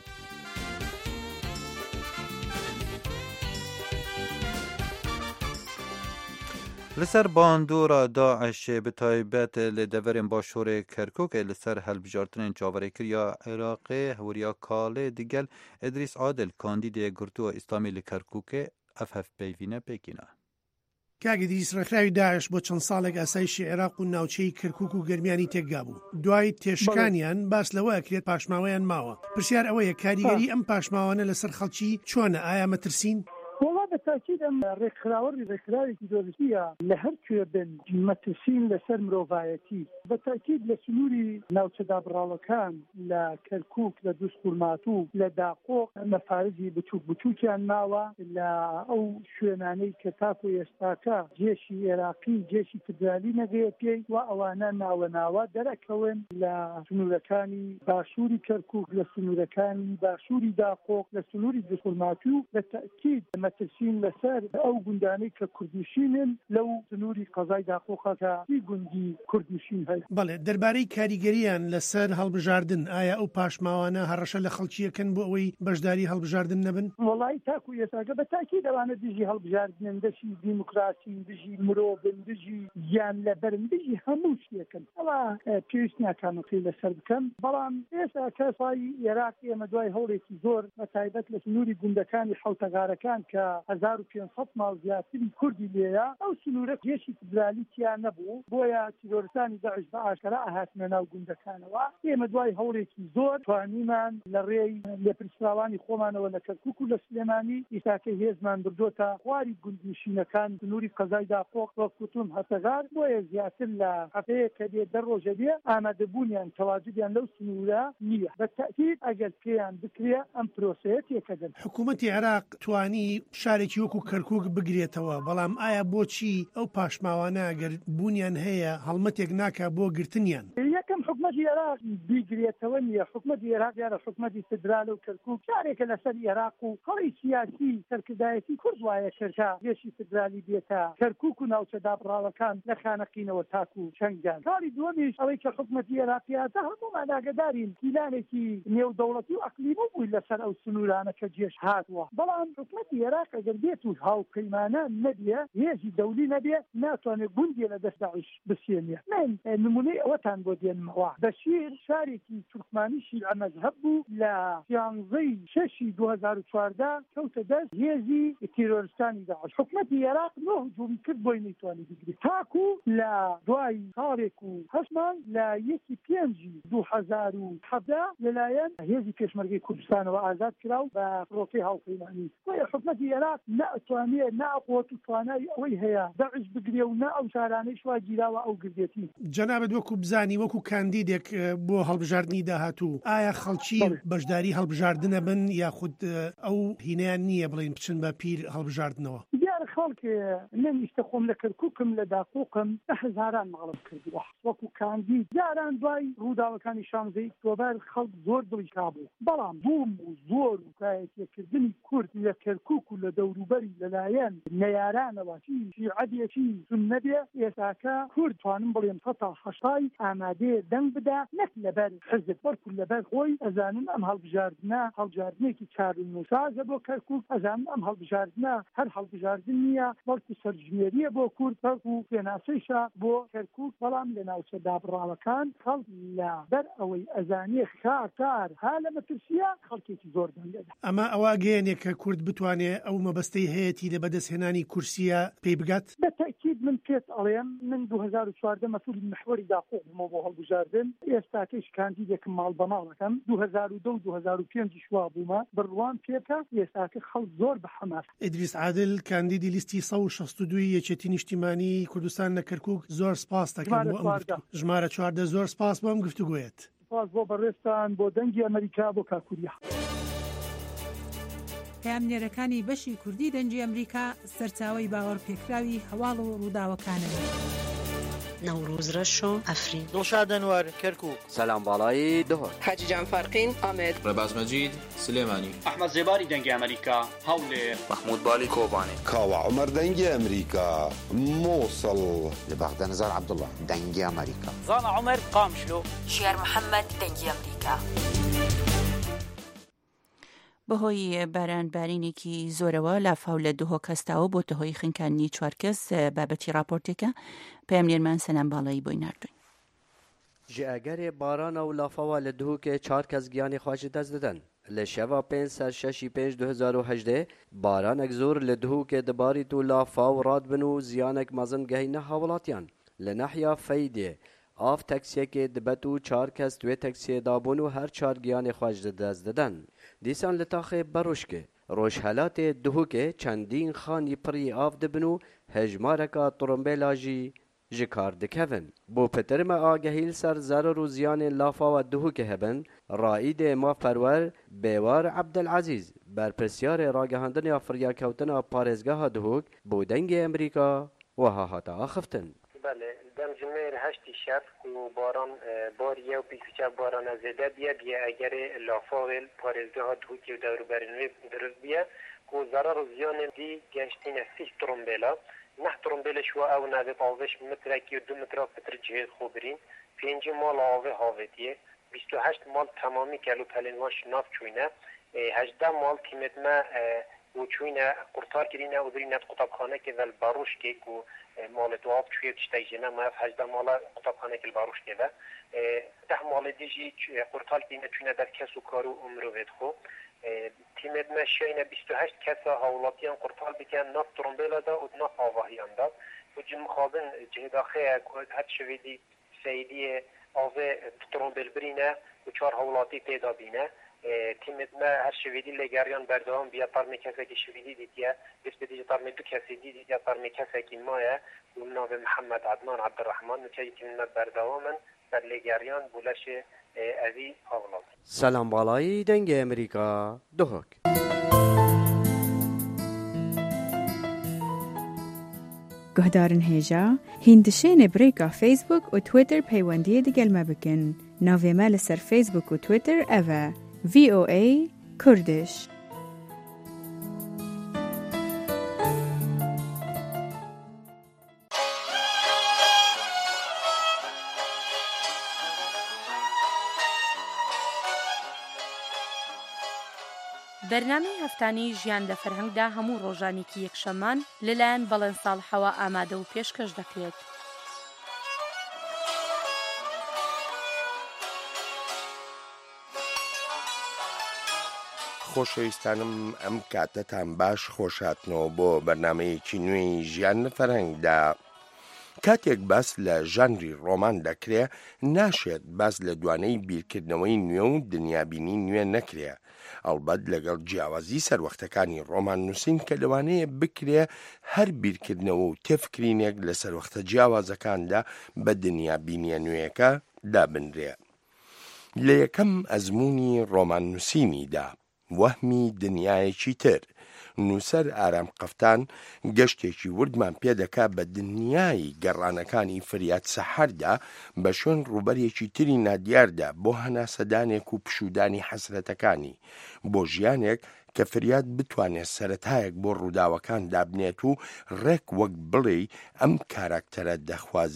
لسر باندورا داعش به تایبەت لە دەڤەرên باشوورê Kerkûkê li ser helbijartinên çaverêkiriya Iraqê hewriya kalê digel Edrîs Adil kandîdê girtuwa İslamî li Kerkûkê ev hevpeyvîne pêkîne. کاگدیس ڕێکخراوی داعش بۆ چەند ساڵێک ئاسایشی عێراق و ناوچەی کەرکووک و گەرمیانی تێکگا بوو. دوای تێشکانیان باس لەوە ئەکرێت پاشماوەیان ماوە. پرسیار ئەوەیە کاریگەری ئەم پاشماوانە لەسەر خەڵکی چۆنە ئایا مەترسین؟ بالتأكيد أم رخلاوري رخلاوري كدولتية لهركو بن متسين لسر مروفايتي بالتأكيد لسنوري ناوتدا برالكان لكركوك لدوس قرماتو لداقوق مفارزي بتوك بتوكيان ماوا لا أو شويناني كتاكو يستاكا جيشي عراقي جيشي فدرالي نغيبي وأوانا ناوا ناوا دركوين لسنوركاني باشوري كركوك لسنوركاني باشوري داقوق لسنوري دوس قرماتو بالتأكيد متسين لسر او گوندانەی کە کوردنشینن لەو سنووری قەزای داخۆخەکە سی گوندی کوردنشین هەیە. بەڵێ دەربارەی کاریگەریان لەسەر هەڵبژاردن ئایا ئەو پاشماوانە هەڕەشە لە خەڵکیەکەن بۆ ئەوەی بەشداری هەڵبژاردن نەبن؟ وەڵی تاکو ێساگە بە تاکید دەوانە دژی هەڵبژاردنن دەشی دیموکراسی دژی مرۆڤن دژی گیان لەبەرن دژی هەموو شتێکن ئەوە پێویست ناکانەکەی لەسەر بکەم بەڵام ئێستا کەسای عێراق ئێمە دوای هەوڵێکی زۆر بە تایبەت لە سنووری گوندەکانی حوتەغارەکان کە هەزار و پێنج ماڵ زیاتری کوردی لێیە ئەو سنوورە گێشی فدرالی تیان نەبوو بۆیە تیرۆرستانی داعش بە ئاشکرا ئاهاتنە ناو گوندەکانەوە ئێمە دوای هەوڵێکی زۆر توانیمان لە ڕێی لێپرسراوانی خۆمانەوە لە کەرکووک و لە سلێمانی ئیساکە هێزمان بردۆتە خواری گوندنشینەکان سنووری قەزای داخۆق وەکوتم هەتەغار بۆیە زیاتر لە هەفتەیە کە دێ دە ڕۆژە بێ ئامادەبوونیان تەواجدیان لەو سنوورە نییە بە تەکید ئەگەر پێیان بکرێ ئەم پرۆسەیە تێکەدەن. حکوومەتی عێراق توانی شارێکی وەکو کەرکووک بگرێتەوە بەڵام ئایا بۆچی ئەو پاشماوانە ئەگەر بوونیان هەیە هەڵمەتێک ناکا بۆ گرتنیان؟ یەکەم حکومەتی عێراق بیگرێتەوە نییە حکومەتی عێراق یارە حکومەتی فدرال و کەرکووک شارێکە لەسەر عێراق و هەڵی سیاسی سەرکردایەتی کورد وایە کەرکا گێشی فدرالی بێتە کەرکووک و ناوچە دابڕاوەکان لە خانەقینەوە تاکو و چەنگیان کاری دووەمیش ئەوەی کە حکومەتی عێراقیاتە هەمومان ئاگادارین پیلانێکی نێودەوڵەتی و ئەقلیمی بووی لەسەر ئەو سنوورانە کە جێش هاتووە بەڵام حکومەتی عێراق ئەگەر بێت و هاوپەیمانە نەبێ هێزی دەولی نەبێ ناتوانێت گوندێ لە دەست داعش بسێنێ. من نمونەی ئەوەتان بۆ دێنمەوە بەشیر شارێکی تورکمانی شیعە مەذهب بوو لە سیانزەی شەشی دوو هەزار و چواردە کەوتە دەست هێزی تیرۆریستانی داعش. حکومەتی عێراق نۆ هجوومی کرد بۆی نەیتوانی بگرێت تاکو لە دوای ساڵێک و هەشت مانگ لە یەکی پێنجی دوو هەزار و حەڤدە لەلایەن هێزی پێشمەرگەی کوردستانەوە ئازاد کراو بە فڕۆکەی هاوپەیمانی. بۆیە حکومەتی عێراق ناتوانێت ناقوت و توانای ئەوەی هەیە داعش بگرێ و نا ئەو شارانەی شوا گیراوە ئەو گردێتی. جەنابەت وەکو بزانی وەکو کاندیدێک بۆ هەڵبژاردننی داهاتوو ئایا خەڵکی بەشداری هەڵبژاردنە بن یاخود ئەو هینیان نییە بڵین بچن بە پیر هەڵبژاردنەوە؟ خەڵک نەنیشتە خۆم لە کەرکووکم لە داقووقم بە هەزاران ماڵم کردووە وەکو کاندید جاران دوای ڕووداوەکانی شانزەی ئۆکتۆبەر خەڵک زۆر دڵی کابوو بەڵام بووم و زۆر و کایەتیەکردنی کورد لە کەرکووک و لە دەوروبەری لەلایەن نەیارانەوە چی شیعەتێکی سوننە بێ ئێستاکە کورد توانم بڵێم سەتا هەشتای ئامادەیە دەنگ بدا نەک لەبەر حزب بەڵکو لەبەر خۆی ئەزانن ئەم هەڵبژاردنە هەڵبژاردنێکی چارنووسازە بۆ کەرکووک ئەزانن ئەم هەڵبژاردنە هەر هەڵبژاردن نییە بەڵکو سەرژمێریە بۆ کورد و پێناسەیشە بۆ کەرکووک بەڵام لە ناوچە دابڕاوەکان خەڵک لە بەر ئەوەی ئەزانێ خاکار ها لە مەترسیە خەڵکێکی زۆر دەنگێت ئەمە ئەوە گەیەنێک کە کورد بتوانێت ئەو مەبەستەی هەیەی لە بەدەستهێنانی کورسیە پێی بگات بەتەکید من پێت ئەڵێم من دوو هەزار و چواردە مەسئولی محوەری داخۆبوومەوە بۆ هەڵبژاردن ئێستاکەش کاندیدێکم ماڵ بەماڵەکەم دوو هەزار و دە و دوو هەزار و پێنج شوا بوومە بڕوان پێکە ئێستاکە خەڵک زۆر بە حەماس. ئیدریس عادل کاندیدی لیستی سەد و شەست و دوو یەکێتی نیشتیمانی کوردستان لە کەرکووک زۆر سپاس دەکەم بۆ ئەم ژمارە چواردە زۆر سپاس بۆ ئەم گفتوگویەت. سپاس بۆ بەڕێستان بۆ دەنگی ئەمریکا بۆ کاکوریا. پامنێرەکانی بەشی کوردی دەنگی ئەمریکا سەرچاوی باوەڕ پێکراوی هەواڵ و ڕووداوەکانن. نوروز رشو افرین دڵشاد ئەنوەر کەرکووک سەلام باڵایی دهۆر حاجی جان فەرقین ئامێد ڕێباز مەجید سلێمانی ئەحمەد زێباری دەنگی ئەمریکا هەولێر محمود بالی کۆبانێ کاوە عومەر دەنگی ئەمریکا مووسڵ لە بەغدە نەزار عەبدوڵڵا دەنگی ئەمریکا زانا عومەر قامشلۆ ژیار محەممەد دەنگی ئەمریکا. بەهۆی بارانبارینێکی زۆرەوە لافاو لە دوهۆ کەستاوە بۆ تەهۆی خنکانی چوار کەس بابەتی راپۆرتێکە پەیامنێرمان سەلام باڵایی بۆی ناردوین. ji egerê barana û lafawa li Duhokê çar kes giyanê xwe ji dest didin. Li şeva pênc ser şeşî pênc du hezar û hejdê baranek zor li Duhokê dibarît û lafaw radbin û ziyanek mezin gehîne hawilatiyan. Li nehiya Feydê av teksiyekê dibet û çar kes wê teksiyê dabûn û her çar giyanê xwe ji dest didin. Dîsan li taxê Beroşkê Rojhelatê Duhokê çendîn xanî pirî av dibin û hejmareka torombêla jî ji kar dikevin. Bo pitirme agehîl ser zarar û ziyanên lafawa Duhokê hebin, Raîdê Mavperwer Bêwar Ebdelezîz berpirsyarê ragihandina firyakewtina parêzgeha Duhok bo dengê Amerîka wiha hata axiftin. Dem cumêr heştî şev û baran bariye û pîkûçek barana zêde biye biye egerê lafavê parêzgeha Duhokê û dewrûberên wê diriv biye ku zarar û ziyanên dî geştîne sîh trombêla. Neh trombêlê şwa ew navê avêş mitrekî û du metra pitir cihê xwe birîn. Pêncî mala avê havêtiye. Bîst û heşt mal temamî kelûpelên wan şinav çûyne. Hejdeh mal tîmetme û çûyne qurtar kirîne û birîne qutabxanekê vel Baroşkê ku malê tu av çûye tiştek jîne ma ev hejdeh mala qutabxanekê li Baroşkê ve. Deh malê dî jî qurtar kirîne çûyne dev kes û kar û mirovê xwe. Tîmetme şeyne bîst û heşt kesa hawlatiyan qurtar bikin nav trombêla da û nav avahiyan da. Bu cim xabin cihdaxeye ku her şevîdî seydiyê avê trombêl birîne û çar hawlatî pêda bîne. Tîmetme her şevîdî lêgeriyan berdewam biya tarmê kesekî şevîdî dîtiye destpêdî ji tarmê du kesê dî dîtiye tarmê kesekî maye û navê Mihemed Adnan Abdirrahman û çayî tîmetme berdewamin ber lêgeriyan bû leşê evî hawlat. Selam balayî dengê Amerîka Duhok. Guhdarin hêja hîndişênê birêka Facebook û Twitter peywendiyê digel me bikin. Navê me li ser Facebook û Twitter ev e V O A Kurdish. بەرنامەی هەفتانەی ژیان لە فەرهەنگدا هەموو ڕۆژانێکی یەکشەممان لەلایەن بەڵێن ساڵحەوە ئامادە و پێشکەش دەکرێت. خۆشەویستانم ئەم کاتەتان باش خۆشهاتنەوە بۆ بەرنامەیەکی نوێی ژیان لە فەرهەنگدا. کاتێک باس لە ژانری ڕۆمان دەکرێ ناشێت باس لە دوانەی بیرکردنەوەی نوێ و دنیابینی نوێ نەکرێ. ئەڵبەت لەگەڵ جیاوازی سەروەختەکانی ڕۆمان نووسین کە لەوانەیە بکرێ هەر بیرکردنەوە و تێفکرینێک لە سەروەختە جیاوازەکاندا بە دنیابینیە نوێیەکە دابنرێ. لە یەکەم ئەزمموی ڕۆمان نووسینیدا وەهمی دنیایەکی تر نووسەر ئارام قەفتان گەشتێکی وردمان پێدەکا بە دنیای گەڕانەکانی فریاد سەحەردا بە شوێن ڕوبەرێکی تری نادیاردا بۆ هەناسەدانێک و پشودانی حەسرەتەکانی بۆ ژیانێک کە فریاد بتوانێت سەرەتایەک بۆ ڕووداوەکان دابنێت و ڕێک وەک بڵێ ئەم کاراکتەرە دەخوازێ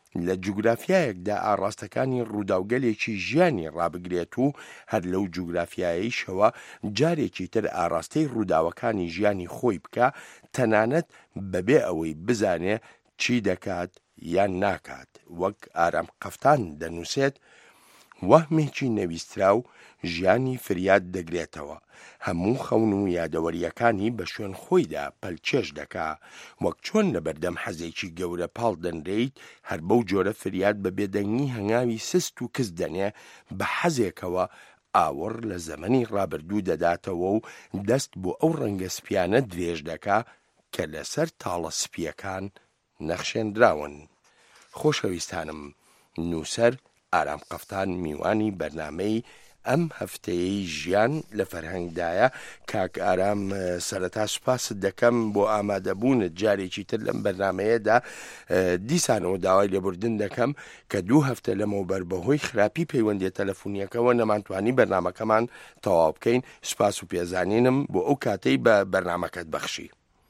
لە جوگرافیایەکدا ئاڕاستەکانی ڕووداوگەلێکی ژیانی ڕابگرێت و هەر لەو جوگرافیاییشەوە جارێکی تر ئاراستەی ڕووداوەکانی ژیانی خۆی بکە، تەنانەت بەبێ ئەوەی بزانێ چی دەکات یان ناکات. وەک ئارام قەفتان دەنووسێت، وەهمێکی نەویسترا و ژیانی فریاد دەگرێتەوە، هەموو خەون و یادەوەریەکانی بە شوێن خۆیدا پەلچێش دەکا، وەک چۆن لە بەردەم حەزێکی گەورە پاڵ دەنرێیت، هەر بەو جۆرە فریاد بە بێدەنگی هەنگاوی سست و کەس دەنێ بە حەزێکەوە ئاوەڕ لە زەمەنی ڕابردوو دەداتەوە و دەست بۆ ئەو ڕەنگە سپیانە درێژ دەکا کە لەسەر تاڵە سپیەکان نەخشێنراون. خۆشەویستانم، نووسەر ئارام قەفتان میوانی بەرنامەی ئەم هەفتەیەی ژیان لە فەرهەنگدایە. کاک ئارام، سەرەتا سوپاست دەکەم بۆ ئامادەبوونت جارێکی تر لەم بەرنامەیەدا. دیسانەوە داوای لێبوردن دەکەم کە دوو هەفتە لەمەوبەر بەهۆی خراپی پەیوەندی تەلەفۆنیەکەوە نەمانتوانی بەرنامەکەمان تەواو بکەین. سوپاس و پێزانینم بۆ ئەو کاتەی بە بەرنامەکەت بەخشی.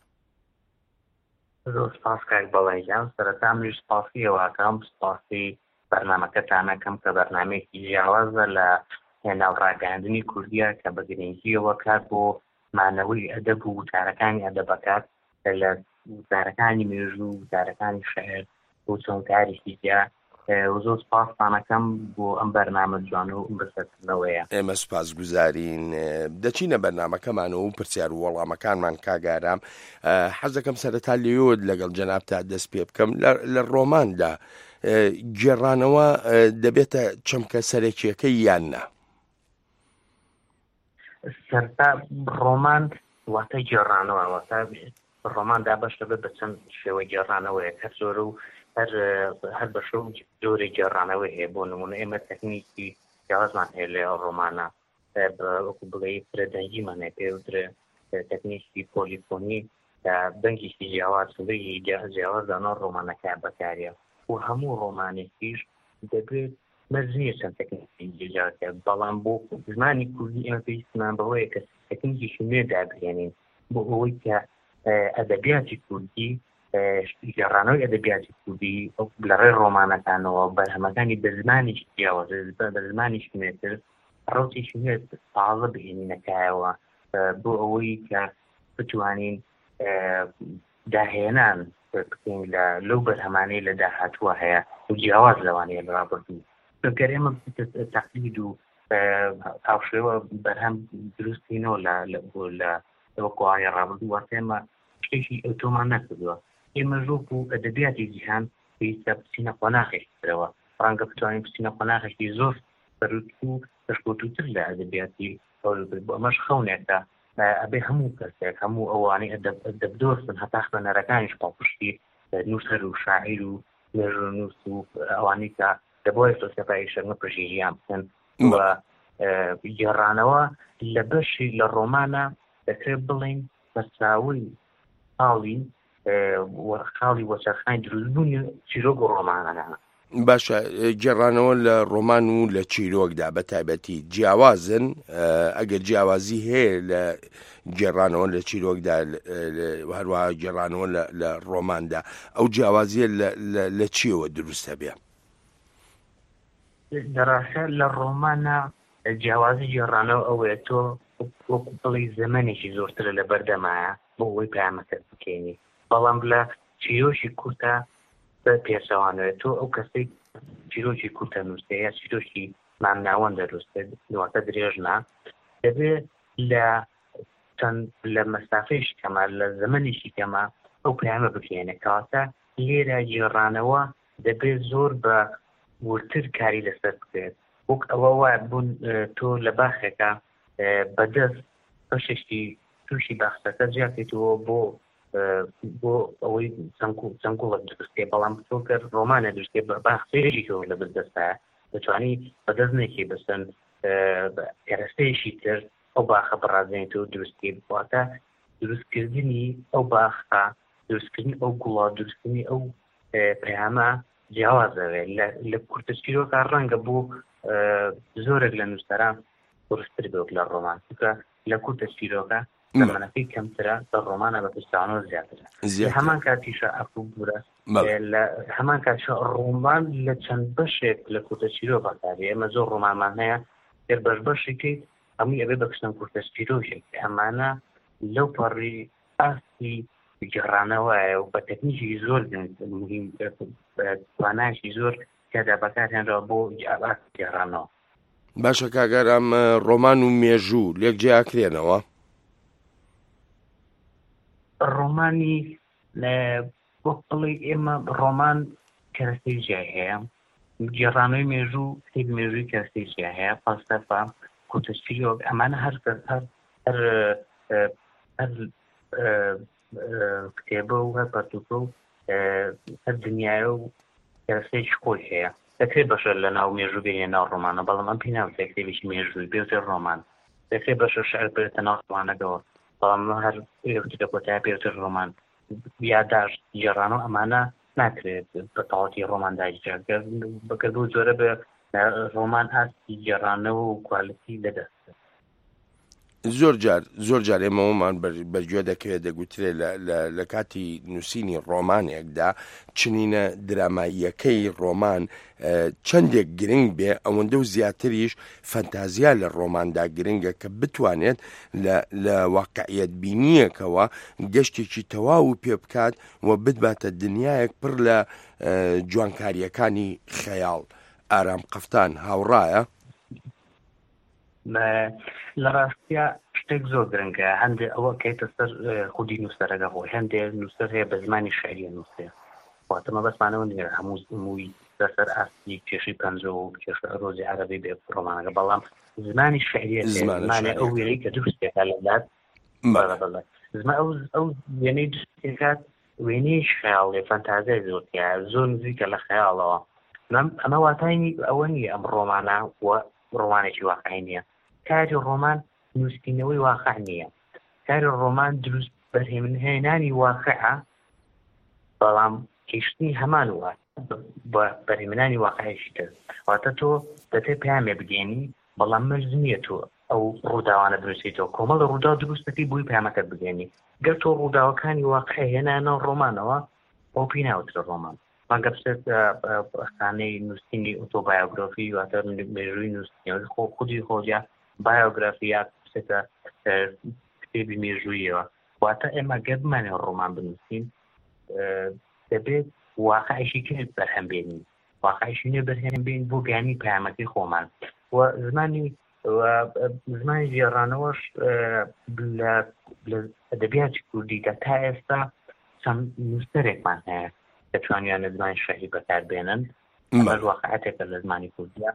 زۆر سپاس کاک بەڵێنجان. سەرەتا منیش سپاسیەوەکەم، سپاسی بەرنامەکەتانەکەم کە بەرنامەیەکی جیاوازە لە هێناوڕاگەاندنی کوردیە کە بە گرنگیەوە کات بۆ مانەوەی ئەدەب و وتارەکانی ئەدەبەکات لە وتارەکانی مێژوو و وتارەکانی شەعر بۆ چۆنکارێکی جیا. زۆر سپاستانەکەم بۆ ئەم بەرنامە جوان و بەسەرکردنەوەیە. ئێمە سوپاس گوزارین. دەچینە بەرنامەکەمانەوە و پرسیار و وەڵامەکانمان کاگارام. حەز دەکەم سەرەتا لێیۆت لەگەڵ جەنابتا دەست پێ بکەم. لە ڕۆماندا گێڕانەوە دەبێتە چەمکە سەرەکیەکەی یان نا؟ سەرتا ڕۆمان واتە گێڕانەوە، واتە ڕۆماندا بەش دەبێت بە چەند شێوە گێڕانەوەیە هەر زۆرە و هەر بە شەو جۆرێک گێڕانەوەی هەیە. بۆ نمونە ئێمە تەکنیکی جیاوازمان هەیە لە ڕۆمانە، وەکو بڵێ فرەدەنگیمان هەیە پێوترە تەکنیکی پۆلیفۆنی کە بەنگێکی جیاواز بەنگی جیاوازدانەوە ڕۆمانەکە بەکارێ و هەموو ڕۆمانێکیش دەبێت مەرجنیە چەند تەکنیکی جیاوازکە، بەڵام بۆ زمانی کوردی ئێمە پێویستمان بەوەیە کە تەکنیکیشی نوێ دابهێنین بۆ ئەوەی کە ئەدەبیاتی کوردی، گێڕانەوەی ئەدەبیاتی کوردی لەڕێی ڕۆمانەکانەوە بەرهەمەکانی بە زمانێکی جیاواز بە زمانێکی نوێتر ڕەوتێکی نوێ تازە بهێنینەکایەوە بۆ ئەوەی کە بتوانین داهێنان بکەین لەو بەرهەمانەی لە داهاتووە هەیە و جیاواز لەوانەیە لە ڕابردوو. گەر ئێمە تەقلید و هاوشێوە بەرهەم دروستینەوە لە وەکوایە ڕابردوو واتە ئێمە شتێکی ئۆتۆمان نەکردووە. ئێمە ژۆک و ئەدەبیاتی جیهان پێویستە بچینە قۆناغێکترەوە، ڕەنگە بتوانین بچینە قۆناغێکی زۆر بەروت و پێشکەوتووتر لە ئەدەبیاتی بۆ ئەمەش خەونێکە ئەبێ هەموو کەسێک هەموو ئەوانەی ئەدەبدۆستن هەتا خوێنەرەکانیش پاڵپشتی نووسەر و شاعیر و نوێژنووس و ئەوانەی کە دەبۆی سۆسیۆپای شەرمە پژیریان بکەن. و گێڕانەوە لە بەشی لە ڕۆمانە دەکرێت بڵین بەساوی خاڵی خاڵی وەچەرخانی دروستبوونی چیرۆک و ڕۆمانانە. باشە، گێڕانەوە لە ڕۆمان و لە چیرۆکدا بە تایبەتی جیاوازن. ئەگەر جیاوازی هەیە لە گێڕانەوە لە چیرۆکدا هەروەها گێڕانەوە لە ڕۆماندا، ئەو جیاوازیە لە چیەوە دروستە بێ؟ دەڕاستە لە ڕۆمانە جیاوازی گێڕانەوە ئەوەیە تۆ وەکو بڵی زەمانێکی زۆرترە لە بەردەمایە بۆ ئەوەی پامەکەت بکەینی، بەڵام لە چیرۆکی کورتە بە پێچەوانەوە تۆ ئەو کەسەی چیرۆکی کورتە نووسێ یا چیرۆکی مامناوەن دەروستێت دواتە درێژنا دەبێت لە چەند لە مەسافەیەشی کەمە لە زەمانێکی کەمە ئەو پەیامە بکەێنێ کەواتە لێرە گێڕانەوە دەبێت زۆر بە ورتر کاری لەسەر بکرێت. وەک ئەوە وایە بوون تۆ لە باخێکە بەدەست بەشێکی تووشی باخەکە جیاکەیتەوە بۆ بۆ ئەوەی چەنگوڵک دروستێ، بەڵام تۆ کە ڕۆمانە دروستێ بە باخێژێکەوە لە بەردەستە دەتوانی بەدەست نێکی بەسەن کەرەستەیەشی تر ئەو باخە بەڕازێنێتەوە دروستی بواتە دروستکردنی ئەو باخە، دروستکردنی ئەو گوڵا، دروستکردنی ئەو پەیامە جیاوازەوێت. لە کورتە چیرۆکە ڕەنگە بۆ زۆرێک لە نووسەران ڕستتر بێت لە ڕۆمان، چونکە لە کورتە چیرۆکە زەمانەکەی کەمترە بە ڕۆمانە بە پشتانەوە زیاترە. هەمان کاتیشە ئەفو بورە هەمان کات ڕۆمان لە چەند بەشێک لە کورتە چیرۆ بەکاری ئێمە زۆر ڕۆمانمان هەیە پێر بەش بەشێکی هەمووی ئەبێ بەکشتن کورتە چیرۆژێک ئەمانە لەو پەڕی ئاستی گەڕانەوەیە و بە تەکنیکی زۆر توانایشی زۆر تێدا بەکارهێنرا بۆ گەڕانەوە. باشە کاگەرام ڕۆمان و مێژوو لێک جیاکرێنەوە؟ ڕۆمانی بۆ بڵێ ئێمە ڕۆمان کەرەستەی جیا هەیە، گێڕانەوەی مێژوو کتێب مێژووی کەرەستەی جیا هەیە، فەلسەفە، کورتەچیرۆک، ئەمانە هەر هەر هەر کتێبە و هەر پەرتوکە و هەر دنیاە و کەرەستەیەکی خۆی هەیە. دەکرێت بەشە لە ناو مێژوو بێنێ ناو ڕۆمانە، بەڵام ئەم پێی ناوچێت کتێبێکی مێژووی بێتە ڕۆمان. دەکرێت بەشە شعر بێتە ناو ڕۆمانەکەەوە، بەڵام هەر کتێبە کۆتایی پێوتە ڕۆمان. یادداشت گێڕانەوە ئەمانە ناکرێت بە تەواوەتی ڕۆمان داگیر بەکردبوو جۆرە بە ڕۆمان ئاستی گێڕانەوە و کوالیتی لەدەست. زۆر جار زۆر جار ئێمەوەمان بەرگوێ دەکەوێت دەگوترێت لە کاتی نووسینی ڕۆمانێکدا چنینە دراماییەکەی ڕۆمان چەندێک گرنگ بێ ئەوەندە و زیاتریش فەنتازیا لە ڕۆماندا گرنگە کە بتوانێت لە واقعیەت بینیەکەوە گەشتێکی تەواو و پێ بکات و بتباتە دنیایەک پڕ لە جوانکاریەکانی خەیاڵ. ئارام قەفتان هاوڕایە؟ لە ڕاستیا شتێک زۆر گرنگە، هەندێ ئەوە کەیتە سەر خودی نووسەرەکە خۆی، هەندێ نووسەر هەیە بە زمانی شعریە نووسێ، واتەمە بەسمانەوە نیە هەموو مووی لەسەر ئاستی کێشی پەنجە و کێشە ڕۆزی عەرەبی بێ ڕۆمانەکە، بەڵام زمانی شعریە زمانی ئەو وێنەی کە دروستێکە لەلات ئەو وێنەی دروستێکات وێنەی خەیاڵێ فەنتازیای زۆرتیە، زۆر نزیکە لە خەیاڵەوە. ئەمە واتای ئەوە نییە ئەم ڕۆمانە و ڕۆمانێکی واقعی نییە. کاری ڕۆمان نووسینەوەی واقع نییە، کاری ڕۆمان دروست بەرهێنانی واقعە، بەڵام کەشتنی هەمان وە بە بەرهێنانی واقعیشی تر. واتە تۆ دەتێ پامێ بگەێنی، بەڵام مەرج نییە تۆ ئەو ڕووداوانە دروستیتەوە، کۆمەڵ ڕوودا دروستەکەی بووی پامەکە بگەێنی. گەر تۆ ڕووداوەکانی واقع هێنانەوە ڕۆمانەوە ئەو پێی ناوترە ڕۆمان. مانگە بچێت خانەی نووسینی ئۆتۆبایۆگرافی واتە مێژووی نووسینەوەی خۆ خودی خۆجیا بایۆگرافیا بچێتە کتێبی مێژوویەوە. واتە ئێمە گەر بمانێ ڕۆمان بنووسین دەبێت واقعیشی کرد بەرهەمبێنین، واقعیشی نوێ بەرهەمبێن بۆ گەیانی پەیامەکەی خۆمان. و زمانی زمانی گێڕانەوەش لە ئەدەبیاتی کوردیدا تا ئێستا چەند نووسەرێکمان هەیە دەتوانیان لە زمانی شەعری بەکاربێنن، ئەمەش واقعەتێکە لە زمانی کوردیە.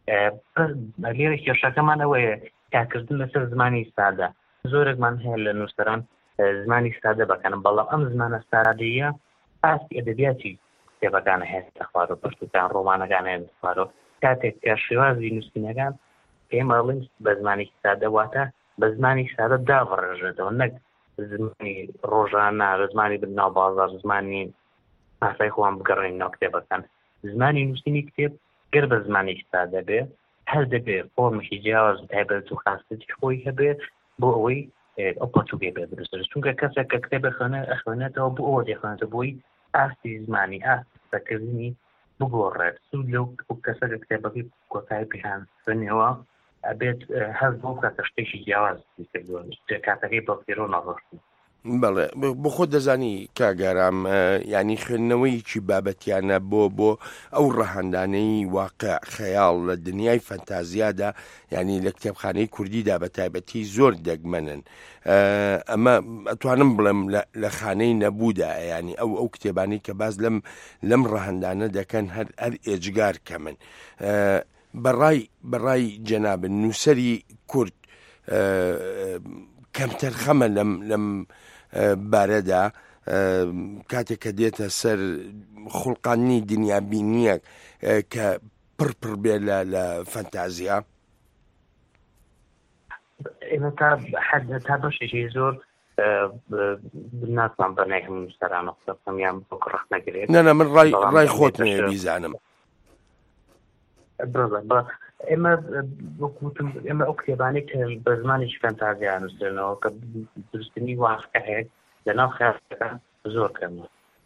لێرە کێشەکەمان ئەوەیە کارکردن لەسەر زمانی سادە. زۆرێکمان هەیە لە نووسەران زمانی سادە بەکەن، بەڵام ئەم زمانە سادەیە ئاستی ئەدەبیاتی کتێبەکانە هێستا خوارەوە، پەرتوکان ڕۆمانەکان هێن خوارەوە. کاتێک کە شێوازی نووسینەکان پێمە بڵین بە زمانی سادە واتە بە زمانی سادە دابڕێژێتەوە، نەک زمانی ڕۆژانە لە زمانی بناو بازار زمانی ئاسای خۆیان بگەڕێن ناو کتێبەکان. زمانی نووسینی کتێب گەر بە زمانێکی سادە بێ هەر دەبێت فۆرمێکی جیاواز و تایبەت و خاصەتی خۆی هەبێت بۆ ئەوەی ئەو پەرتووکێ بێ دروست. چونکە کەسێک کە کتێب ئەخوێنێتەوە بۆ ئەوە دەخوێنێتەوە بۆی ئاستی زمانی ئاستەکردنی بگۆڕێت. سوود لەو کەسەکە کتێبەکەی کۆتایی پێیان خوێنێەوە ئەبێت هەر بۆ کاتە شتێکی جیاواز کاتەکەی بەڵگیرۆ نەڕۆشت. بەڵێ بۆ خۆ دەزانی کاگارام ینی خوێندنەوەیکی بابەتیانە بۆ بۆ ئەو ڕەهەندانەی واقع خەیاڵ لە دنیای فەنتازیادا ینی لە کتێبخانەی کوردیدا بە تایبەتی زۆر دەگمەنن. ئەمە ئەتوانم بڵێم لە خانەی نەبوودا ینی ئەو ئەو کتێبانی کە باز لەم لەم ڕەهەندانە دەکەن هەر هەر ئێجگار کە من بەڕای بەڕای جەنابن نووسەری کورد کەمتر خەمە لەم لەم بارەدا کاتێک کە دێتە سەر خوڵقانی دنیابینیەک کە پڕپڕ بێ لە فەنتازیا؟ ئێمە تا حەد تا بەشێکی زۆر ناتوان بەنای هەموو نووسەرانە قسە بکەم یان بۆ ڕەخت نەگرێت. نەنە من ڕای خۆت بیزانم. ئێمە وەکوتم ئێمە ئەو کتێبانەی کە بە زمانێکی فەنتازیا نووسێنەوە کە دروستنی واقع هەیە لەناو خەیاڵەکان زۆر کەمە.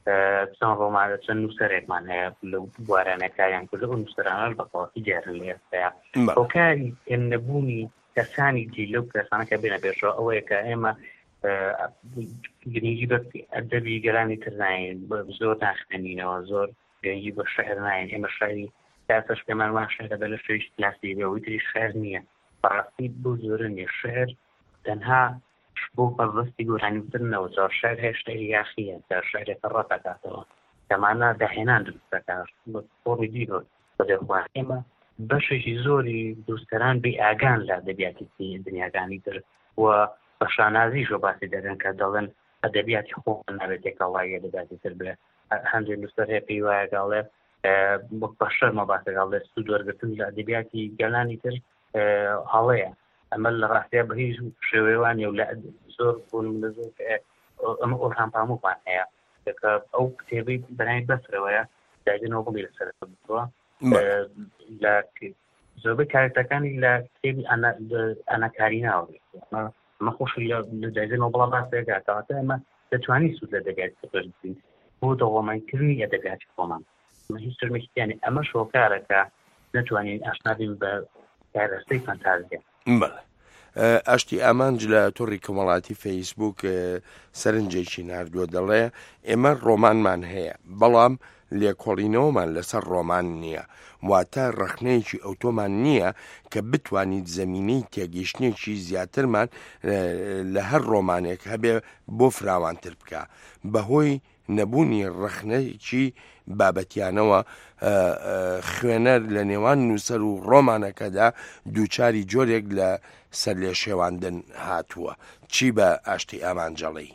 چەند ڕۆمانە چەند نووسەرێکمان هەیە لەو بوارانەکایان کرد ئەو نووسەرانەش بەقەڵاتی دیارن لە ئێستایا هۆکاری هێنەبوونی کەسانی جی لەو کەسانەکە بێنە پێشەوە ئەوەیە کە ئێمە گرنگی بە ئەدەبی گەرانی تر ناین زۆر ناخوێنینەوە زۆر گرنگی بە شەعر ناین ئێمە شاری کاسەش پێمان وان شەعرە بە لە شوێش کلاسی بێەوەی تری شەعر نییە بەڕاستی بۆ زۆرە نیە شەعر تەنها بۆ بەڕستی گۆرانیترنەوە جار شەعر هێشتا یاخیە جار شەعرێکە ڕەتەکاتەوە کەمانە داهێنان دروستەکات فۆڕی دیرۆ بەدەخوا ئێمە بەشێکی زۆری دروستەران بێ ئاگان لە ئەدەبیاتی دنیاکانی تر و بە شانازیشۆ باسی دەدەن کە دەڵێن ئەدەبیاتی خۆ ناوێت تێکەڵایە دەباتی تر بێ هەندێک نووسەر هەیە پێی وایە گاڵێ بە شەرمە باسەگاڵێ سوود وەرگرتن لە ئەدەبیاتی گەلانی تر هەڵەیە ئەمە لە ڕاستەیە بە هیچ شێوەیەوانێ و لە زۆر بوون لە زۆر ئەمە ئۆرهام پاموومان هەیە کە ئەو کتێبەی بەناوی بەسرەوەیە داگەنەوە بڵی لەسەر بووە لە زۆربەی کارێکەکانی لە کتێبی ئەناکاری ناوەێت ئەمە خۆش لە داگەنەوە بڵا باسەکەاتەوەتە ئەمە دەتوانانی سوود لە دەگات بین بۆ دەوڵەمانکردنی ئەدەبیاتی خۆمان هیچ ترمێکیانی ئەمە شۆکارەکە نەتوانین ئاشنابین بە کارەستەی فەنتازیە ئاشتی ئامانج لە تۆڕی کۆمەڵاتی فەیسبوک سەرنجێکی نردووە دەڵێ ئێمە ڕۆمانمان هەیە بەڵام لێکۆڵینەوەمان لەسەر ڕۆمان نییە واتە ڕەخنەیەکی ئۆتۆمان نییە کە بتوانیت زەمینەی تێگەیشتێکی زیاترمان لە هەر ڕۆمانێک هەبێ بۆ فراوانتر بکە بەهۆی نەبوونی ڕەخنەیەکی بابەتیانەوە خوێنەر لە نێوان نووسەر و ڕۆمانەکەدا دووچاری جۆرێک لە سەر لێ شێواندن هاتووە چی بە ئاشتی ئامانجەڵی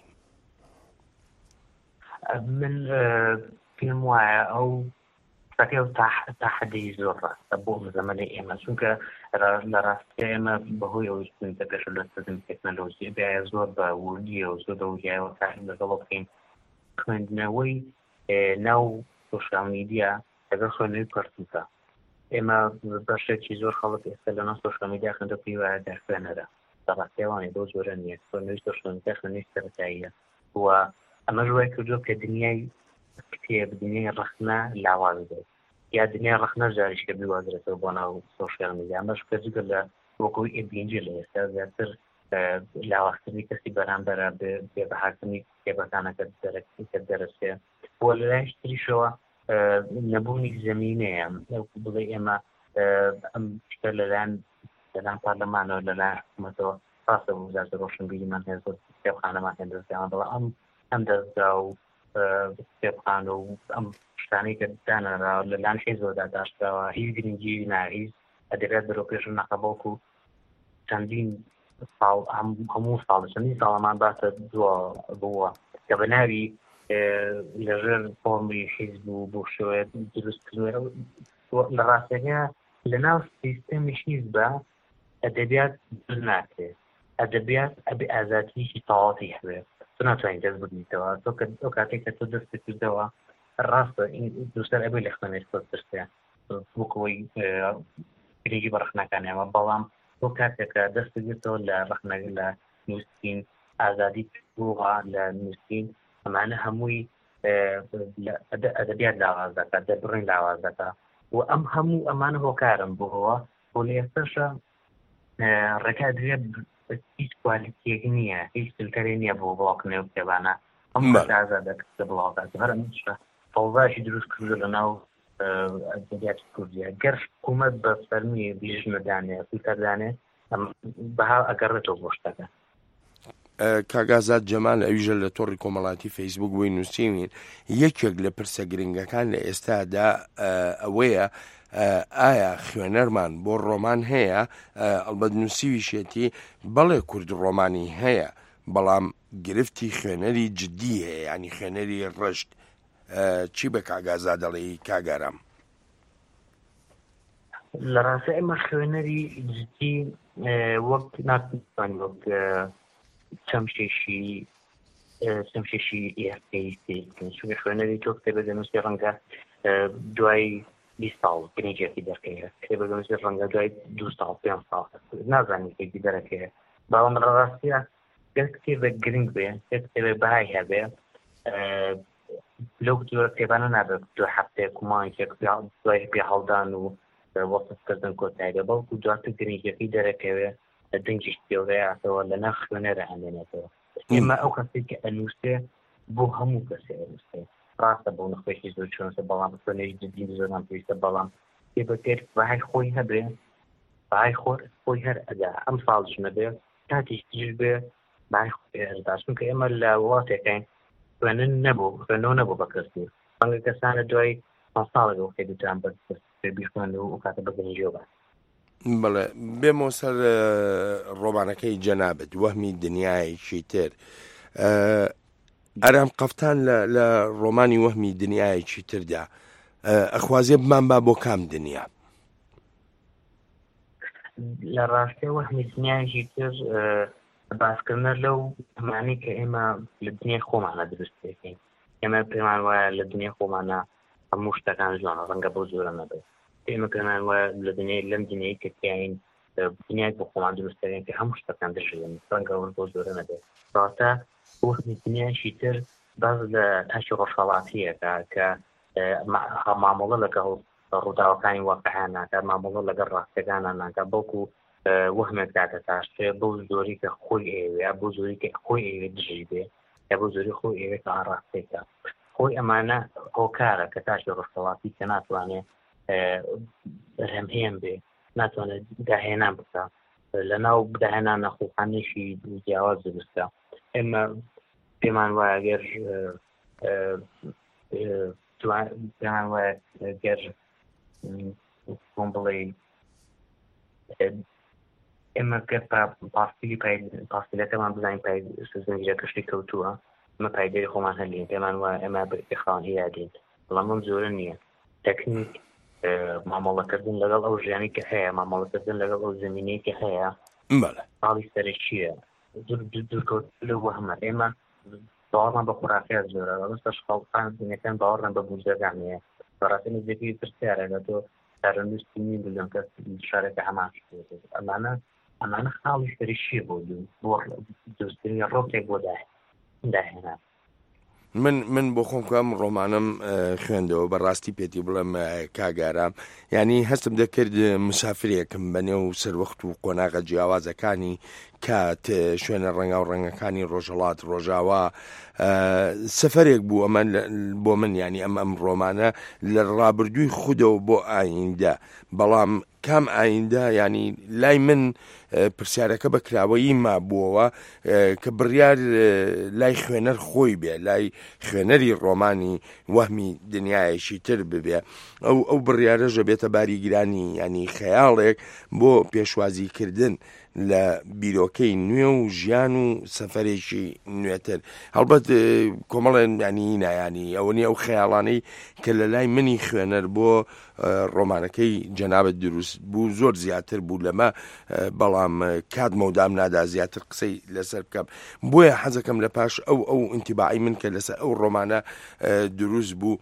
من پێم وایە ئەو سەکە تا حەدی زۆر ڕاستە بۆ زەمەنی ئێمە چونکە لە ڕاستی ئێمە بەهۆی ئەوەی پێش لەستدن تەکنەلۆژی بایە زۆر بە وردیە و زۆر دەوریایەوە کارین لەگەڵ بکەین خوێندنەوەی ناو سۆشیال میدیا لەگەڵ خوێندنەوەی پەرتوکە ئێمە بەشێکی زۆر خەڵک ئێستا لەناو سۆشیال میدیا خوێندە پێی وایە دەرخوێنەرە لە ڕاستیەوانێ بۆ زۆرە نییە خوێندنەوەی سۆشیال میدیا خوێندنەوەی سەرەتاییە و ئەمە ژوای کردووە کە دنیای کتێب دنیای ڕەخنە لاواز بێت یا دنیای ڕەخنە جاریشکە بیوازرێتەوە بۆ ناو سۆشیال میدیا ئەمەش کەجگە لە وەکەوەی ئێبینجی لە ئێستا زیاتر لاواازکردنی کەسی بەرامبەرە بێ بەهاکردنی کتێبەکانەکە کە دەرەسێ بۆ لە لایش تریشەوە نەبوونی زەمینەیە بڵێ ئێمە ئەم شتە لەلایەن لەلایەن پارلەمانەوە لەلایەن حکوومەتەوە ڕاستە بۆ وزارەتی ڕۆشنبیریمان هەیە زۆر کتێبخانەمان هەیە دەستیان بەڵام ئەم ئەم دەستگا و کتێبخانە و ئەم شتانەی کە دانراوە لەلایەن حیزبەدا داشتاوە هیچ گرنگی ناهیچ ئەدەبیات بەرەو پێش نەقەبەڵکو چەندین ساڵ هەموو ساڵ چەندین ساڵەمان باسە دووە بووە کە بە ناوی لەژێر فۆرمی حیزب و بۆ شێوەیە دروستکردنەوە لە ڕاستەکە لە ناو سیستەمی حیزبە ئەدەبیات دروست ناکرێت ئەدەبیات ئەبێ ئازادییەکی تەواوی هەبێت تۆ ناتوانین دەست بگریتەوە تۆ ئەو کاتێک کە تۆ دەست کردەوە ڕاستە دووسەر ئەبێ لە خوێنێت ترسێ بۆکەوەی گرنگی بە ڕەخنەکانی ئەمە بەڵام بۆ کاتێکە دەست بگرێتەوە لە ڕەخنەکە لە نووسین ئازادی بووغا لە نووسین ئەمانە هەمووی ئەدەبیات لاواز دەکات دەبڕین لاواز دەکات و ئەم هەموو ئەمانە هۆکارم بووەوە بۆ لە ئێستاشە ڕێکا دوێ هیچ کوالیتیەک نییە هیچ فیلتەرێ نییە بۆ بڵاوکردنەوەی کتێبانە هەموو ئازادە کە بڵاوکات هەرمشە فەوزاشی دروست کردو لە ناو ئەدەبیاتی کوردیە گەر حکوومەت بە فەرمی بیژنەدانێ فیلتەردانێ بەها ئەگەڕێتەوە بۆ شتەکە کاگازات جەمال ئەویژە لە تۆڕی کۆمەڵاتی فەیسبوک بۆی نووسیوین یەکێک لە پرسە گرنگەکان لە ئێستادا ئەوەیە ئایا خوێنەرمان بۆ ڕۆمان هەیە ئەڵبەت نووسیویشێتی بەڵێ کورد ڕۆمانی هەیە بەڵام گرفتی خوێنەری جددی هەیە ینی خوێنەری ڕشت چی بە کاگازا دەڵێ کاگارام لە ڕاستە ئێمە خوێنەری جددی وەک ناتوانین وەک چەمشێشی چەمشێشی ئێستەی چونکە خوێنەری تۆ کتێبە دەنووسی ڕەنگە دوای بیست ساڵ گرنگێکی دەرکەیە کتێبە دەنووسی ڕەنگە دوای دوو ساڵ پێنج ساڵ نازانانی کێکی دەرەکەیە بەڵام لە ڕاستیە گەر کتێبە گرنگ بێ کتێبە بەهای هەبێ لەو جۆرە کتێبانە نابێت دو هەفتەیەک و مانگێک دوای پێ هەڵدان و وەسفکردن کۆتاییە بەڵکو دواتر گرنگیەکەی دەرەکەوێ لە دەنگیش تێوەیاتەوە لە ناو خوێنەرە هەمێنێتەوە. ئێمە ئەو کەسێک کە ئەنووسێ بۆ هەموو کەسێ ئەنووسێ ڕاستە بۆ نەخۆشی زۆر چۆنسە بەڵام خوێنەری جدی زۆران پێویستە بەڵام کتێبەکەر بەهای خۆی هەبێ بەهای خۆر خۆی هەر ئەدا ئەم ساڵش نەبێ کاتیش تیژ بێ بەهای خۆی هەردا چونکە ئێمە لە وڵاتێکین خوێنن نەبوو خوێنەوە نەبوو بە کەسی بەڵام کەسانە دوای پێنج ساڵێکەوە کتێبتان بە بیخوێن و کاتە بەگەنجێەوە بە بەڵێ بێمەوە سەر ڕۆمانەکەی جەنابەت وەهمی دنیایەکی تر ئەرام قەفتان لە ڕۆمانی وەهمی دنیایەکی تردا ئەخوازیێ بمان با بۆ کام دنیا لە ڕاستێ وەهمی دنیایەکی تر باسکردنە لەو ئەمانەی کە ئێمە لە دنیای خۆمانە دروست دەکەین ئێمە پێمان وایە لە دنیای خۆمانە هەموو شتەکان جوانە ڕەنگە بۆ زۆرە نەبێت ئێمە پێمان وایە لە دنیای لەم دنیای کە تیاین دنیای بۆ خۆمان دروست دەکەین کە هەموو شتەکان دەژێن ڕەنگە بۆ زۆرە نەبێت ڕاستە وەهمی دنیایشی تر باز لە تاشی ڕۆژهەڵاتیەکە کە مامۆڵە لەگەڵ ڕووداوەکانی واقعیان ناکات مامۆڵە لەگەڵ ڕاستەکانە ناکات بەڵکو وەهمێک داتە تاشتێ بۆ زۆری کە خۆی ئێوێ بۆ زۆری کە خۆی ئێوێ دژی بێ یا بۆ زۆری خۆی ئێوێ کە ئاڕاستێکە خۆی ئەمانە هۆکارە کە تاشی ڕۆژهەڵاتی کە ناتوانێت هەمهێن بێ ناتوانێت داهێنان بکە لە ناو بداهێنانە خۆخانێشی جیاواز دروستە ئێمە پێمان وایە گەر پێمان وایە گەر بۆم بڵێ ئێمە گەر پاسپیلی پاسپیلەکەمان بزانین زنجیرە کەشتی کەوتووە ئەمە پایدەری خۆمان هەلین پێمان وایە ئێمە بخاوان هیادین بەڵام ئەم زۆرە نییە تەکنیک مامۆڵەکردن لەگەڵ ئەو ژیانی کە هەیە مامۆڵەکردن لەگەڵ ئەو زمینەی کە هەیە حاڵی سەرێک چییە دوورکەوت لە وەهمە ئێمە باوەڕمان بە خوراکیات زۆرە ڕستەش خەڵقان دنیەکان باوەڕیان بە بوجەکان هەیە بەڕاستی نزیکی پرسیارە لە تۆ کارەنووستی نین بلێم کەس شارێکە هەمان ئەمانە ئەمانە خاڵی سەری چییە بۆ بۆ دروستکردنی ڕۆکێک بۆ داهێنا من من بۆ خۆم کەم ڕۆمانم خوێندەوە بەڕاستی پێتی بڵێم کاگارام ینی هەستم دەکرد مسافرێکم بەنێو سەروەخت و قۆناغە جیاوازەکانی کات شوێنە ڕەنگا و ڕەنگەکانی ڕۆژهڵات ڕۆژاوا سەفەرێک بوو ئەمە بۆ من ینی ئەم ئەم ڕۆمانە لە ڕابردووی خودەوە بۆ ئایندە بەڵام کام ئایندە ینی لای من پرسیارەکە بە کراوەیی ما بووەوە کە بڕیار لای خوێنەر خۆی بێ لای خوێنەری ڕۆمانی وەهمی دنیایەکی تر ببێ ئەو ئەو بڕیارەژە بێتە باریگرانی ینی خەیاڵێک بۆ پێشوازیکردن لە بیرۆکەی نوێ و ژیان و سەفەرێکی نوێتر هەڵبەت کۆمەڵێن ینی نایانی ئەوە نیە ئەو خەیاڵانەی کە لە لای منی خوێنەر بۆ ڕۆمانەکەی جەنابەت دروست بوو زۆر زیاتر بوو لەمە بەڵام کات مەودام نادا زیاتر قسەی لەسەر بکەم بۆیە حەزەکەم لە پاش ئەو ئەو ئینتیباعی من کە لەسەر ئەو ڕۆمانە دروست بوو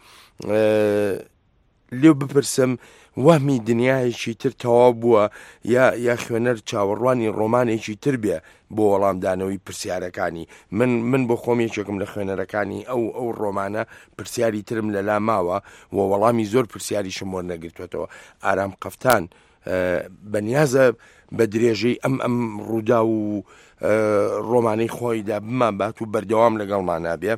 لێو بپرسم وەهمی دنیایەکی تر تەواو بووە یا یا خوێنەر چاوەڕوانی ڕۆمانێکی تر بێ بۆ وەڵامدانەوەی پرسیارەکانی من من بۆ خۆم یەکێکم لە خوێنەرەکانی ئەو ئەو ڕۆمانە پرسیاری ترم لەلا ماوە و وەڵامی زۆر پرسیاریشم وەرنەگرتوێتەوە ئارام قەفتان بەنیازە بە درێژەی ئەم ئەم ڕوودا و ڕۆمانەی خۆیدا بمان بات و بەردەوام لەگەڵمان نابێ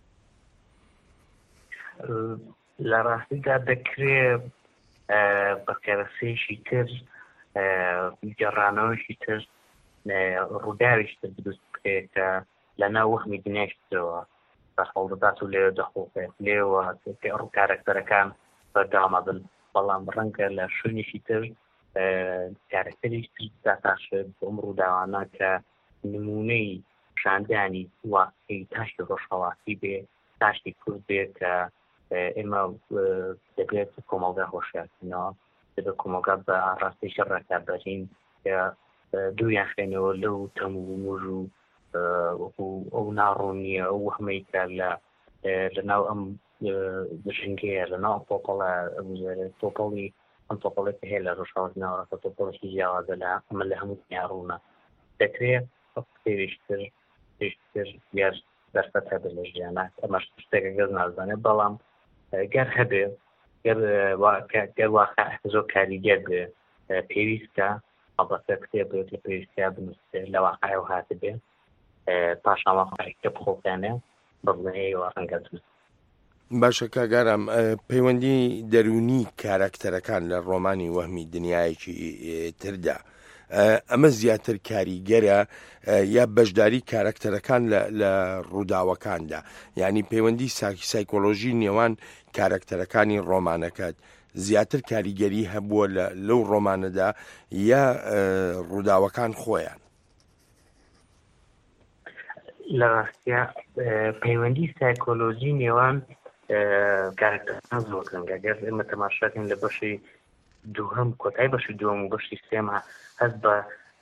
لە ڕاستیدا دەکرێت بە کەرەسەیەشی تر گەڕانەوەشی تر ڕووداویش تر دروست بکرێت کە لە ناو وەهمی دنیاشتەوە بەخەڵ دەدات و لێ دەخۆڵێت لێوە کارەکتەرەکان بەردەوامە بن بەڵام ڕەنگە لە شوێنێکی تر کارەکتەریش تر داتاشێت بۆم ڕووداوانە کە نمونەی شاندانی واقعی تاشتی ڕۆژهەڵاتی بێ تاشتی کورد بێ کە ئێمە دەبێت کۆمەڵگا هۆشیارکردنەوە دەبێت کۆمەڵگا بە ئاڕاستی شەڕەکە بەرین کە دوویان خوێنەوە لەو تەم و موژ و وەکو ئەو ناڕوونیە ئەو وەهمەی کە لە لەناو ئەم ژنگەیە لەناو تۆپەڵە تۆپەڵی ئەم تۆپەڵێک هەیە لە ڕۆژهەڵاتی ناوەڕاستە تۆپەڵێکی جیاوازە لە ئەمە لە هەموو دنیا ڕوونە دەکرێت پێویستتر پێشتر یار دەرفەت هەبێت لە ژیانە ئەمەش شتێکە گەز نازانێت بەڵام گەر هەبێ گەر واقع زۆر کاریگەر بێ پێویستە ئەڵبەتە کتێب بێت لە پێویستیا بنووسێت لە واقع و هاتە بێ پاشان واقعیکە بخۆکانێ بەڵێەوە ڕەنگە دروست. باشە کاگارم پەیوەندی دەرونی کارکتەرەکان لە ڕۆمانی وەهمی دنیایەکی تردا ئەمە زیاتر کاریگەرە یا بەشداری کارکتەرەکان لە ڕووداوەکاندا، یعنی پەیوەندی سایکۆلۆژی نێوان کارکتەرەکانی ڕۆمانەکەت زیاتر کاریگەری هەبووە لەو ڕۆمانەدا یا ڕووداوەکان خۆیان؟ لە ڕاستیا پەیوەندی سایکۆلۆژی نێوان کارکتەرەکان زۆر گرنگە. گەر ئێمە تەماشاکەین لە بەشی دووهەم کۆتای بەشی دووەم و بەشی سێمە هەست بە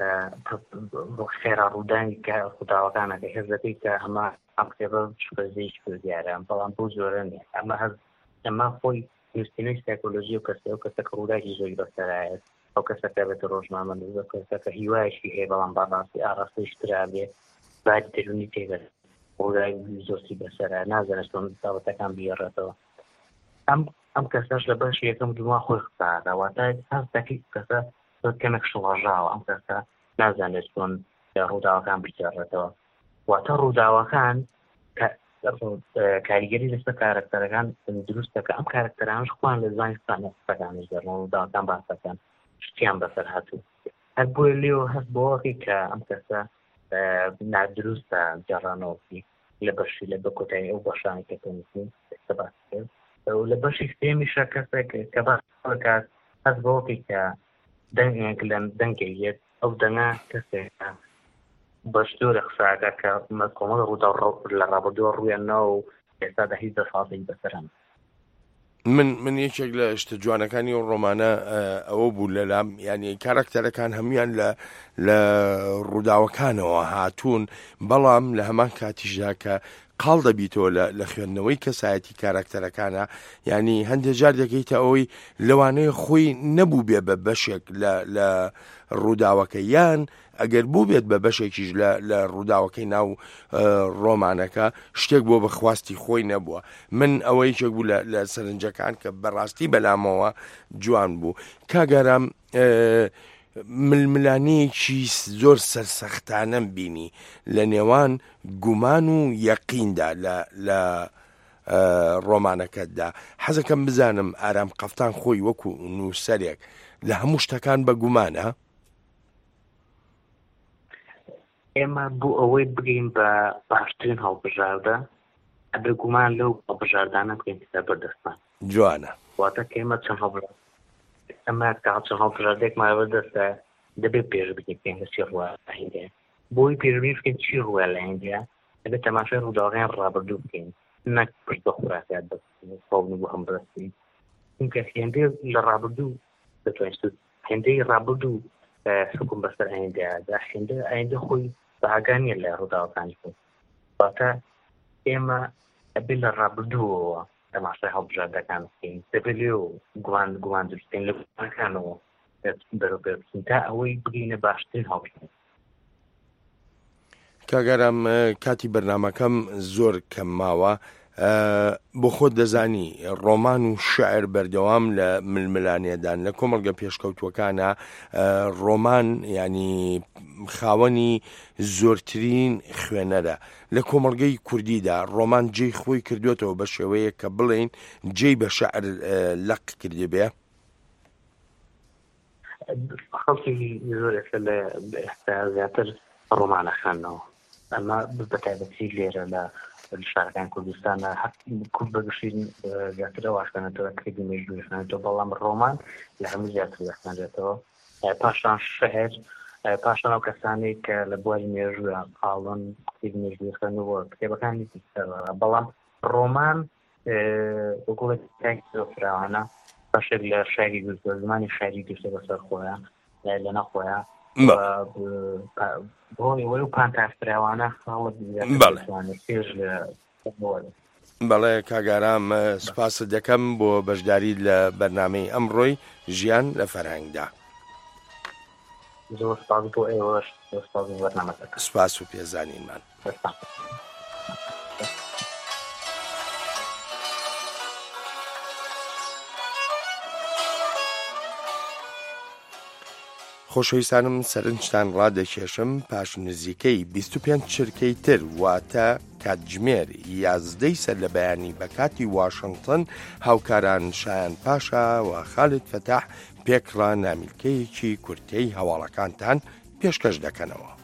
خێرا ڕوودانی ڕووداوەکانەکە هێز دەکەی کە ئەمە ئەم کتێبە شپەرزەیەکی پردیارە، بەڵام بۆ زۆرە نیە. ئەمە هەز ئەمە خۆی نووسینەوەی سایکۆلۆژی و کەسێ و کەسەکە ڕووداکی زۆری بەسەرایەت ئەو کەسەکە بێتە ڕۆژنامەنووس و کەسەکە هیوایەکی هەیە بەڵام بەڕاستی ئاڕاستەیش ترا بێ باری دەرونی تێگەر ڕووداوی زۆرسی بەسەرە نازانێت چۆن تاوەتەکان بگێڕێتەوە. ئەم ئەم کەسەش لە بەش یەکەم دووەم خۆی قسەکە واتە هەست دەکەی کەسە زۆر کەمێک شڵەژاوە، ئەم کەسە نازانێت چۆن ڕووداوەکان بگێڕێتەوە. واتە ڕووداوەکان کاریگەری لەسەر کارکتەرەکان دروست دەکە. ئەم کارکتەرانش خۆیان لە زانستانە قسەکانش دەڕۆن ڕووداوەکان باسەکەن شتیان بەسەر هاتوو. هەر بۆیە لێوە هەست بۆوەکەی کە ئەم کەسە نادروستە جێڕانەوەکی لە بەشی لە بە کۆتایی ئەو بەشانی کە پێنووسین باس کرد. لە بەشی سێمیشە کەسێک کە باسکات هەست بۆوەکەی کە دەنگێک لە دەنگێت ئەو دەنگە کەسێکە بەشدۆرە قساکە کە کۆمەڵ ڕوودا لە ڕابردووە ڕوویانەوە و ئێستادا هیچ دەسەڵاتی بەسەرن. من من یەکێک لە شتە جوانەکانی ئەو ڕۆمانە ئەوە بوو لەلام، یعنی کارکتەرەکان هەمویان لە لە ڕووداوەکانەوە هاتوون، بەڵام لە هەمان کاتیشدا کە قاڵ دەبیتەوە لە خوێندنەوەی کەسایەتی کارکتەرەکانە، یعنی هەندێک جار دەکەیتە ئەوەی لەوانەیە خۆی نەبوو بێ بە بەشێک لە ڕووداوەکە، یان ئەگەر بوو بێت بە بەشێکیش لە ڕووداوەکەی ناو ڕۆمانەکە شتێک بۆ بەخواستی خۆی نەبووە. من ئەوەی یەکێک بوو لە سەرنجەکان کە بەڕاستی بەلامەوە جوان بوو. کاگەرام ململانەیەکی زۆر سەرسەختانەم بینی لە نێوان گومان و یەقیندا لە ڕۆمانەکەتدا. حەزەکەم بزانم ئارام قەفتان خۆی وەکو نووسەرێک لە هەموو شتەکان بە گومانە؟ ئێمە بۆ ئەوەی بگەین بە باشترین هەڵبژاردە ئەبێ گومان لەو هەڵبژاردانە بکەین کە بەردەستان جوانە. واتە کە ئێمە چەند هەڵبژارد ئەمە کە چەند هەڵبژاردێکمان بەردەستە دەبێت پێش بکەین پێنج چی ڕوە لە هەندێ بۆی پێشبینی بکەین چی ڕوە لە هەندێ دەبێت تەماشای ڕووداوەکان ڕابردوو بکەین، نەک پشت بە خوراکات بەخۆڵن بۆ هەم بەستین. چونکە هێندێ لە ڕابردوو دەتوانێت هێندەی ڕابردوو حکوم بەسەر هەندەیەدا هێندە ئایندە خۆی باگانیە لە ڕووداوەکانی خۆ. واتە ئێمە ئەبێت لە ڕابردووەوە تەماشای هەڵبژاردەکان بکەین، دەبێت لێو گومان گومان دروستکەین لە گومانەکانەوە بەرەوبەر بچین تا ئەوەی بگەینە باشترین هەڵبژاردن. کاگەرام کاتی بەرنامەکەم زۆر کەم ماوە، بۆ خۆت دەزانی ڕۆمان و شعر بەردەوام لە ململانێدان لە کۆمەڵگە پێشکەوتوەکانە ڕۆمان ینی خاوەنی زۆرترین خوێنەرە لە کۆمەڵگەی کوردیدا. ڕۆمان جێی خۆی کردوێتەوە بە شێوەیە کە بڵێن جێی بە شعر لەق کردی بێ. خەڵکی زۆر لە ئێستا زیاتر ڕۆمانە خوێندنەوە، ئەمە بەتایبەتی لێرە لە شارەکان کوردستانە کورد بەگشتین زیاترەوە خوێنێتەوە کردی مێژووی خوێنێتەوە، بەڵام ڕۆمان لە هەموو زیاتر دەخوێنرێتەوە. پاشان شعر، پاشان ئەو کەسانی کە لە بواری مێژووە قاڵن کتێبی مێژووی خوێنەوە کتێبەکانی دیکەوە، بەڵام ڕۆمان وەکوڵێک زۆرفراوانە بەشێک لە شاری گرتووە، زمانی شاری گرتووە بەسەر خۆیان لەنە خۆیان بۆی وەی و پانتافراوانە خاڵت پێش لە بەڵێ کاگارام سوپاست دەکەم بۆ بەشداری لە بەرنامەی ئەمڕۆی ژیان لە فەرهەنگدا. زۆر سپاس بۆ ئێوەش، زۆر سپاس بۆ بەرنامەکە. سوپاس و پێزانینمان. خۆشەویستانم سەرنجتان ڕادەکێشم پاش نزیکەی بیست و پێنج چرکەی تر واتە کاتژمێر یازدەی سەر لە بەیانی بە کاتی واشنگتن هاوکاران شایان پاشا و خالد فتاح پێکڕا نامیلکەیەکی کورتەی هەواڵەکانتان پێشکەش دەکەنەوە.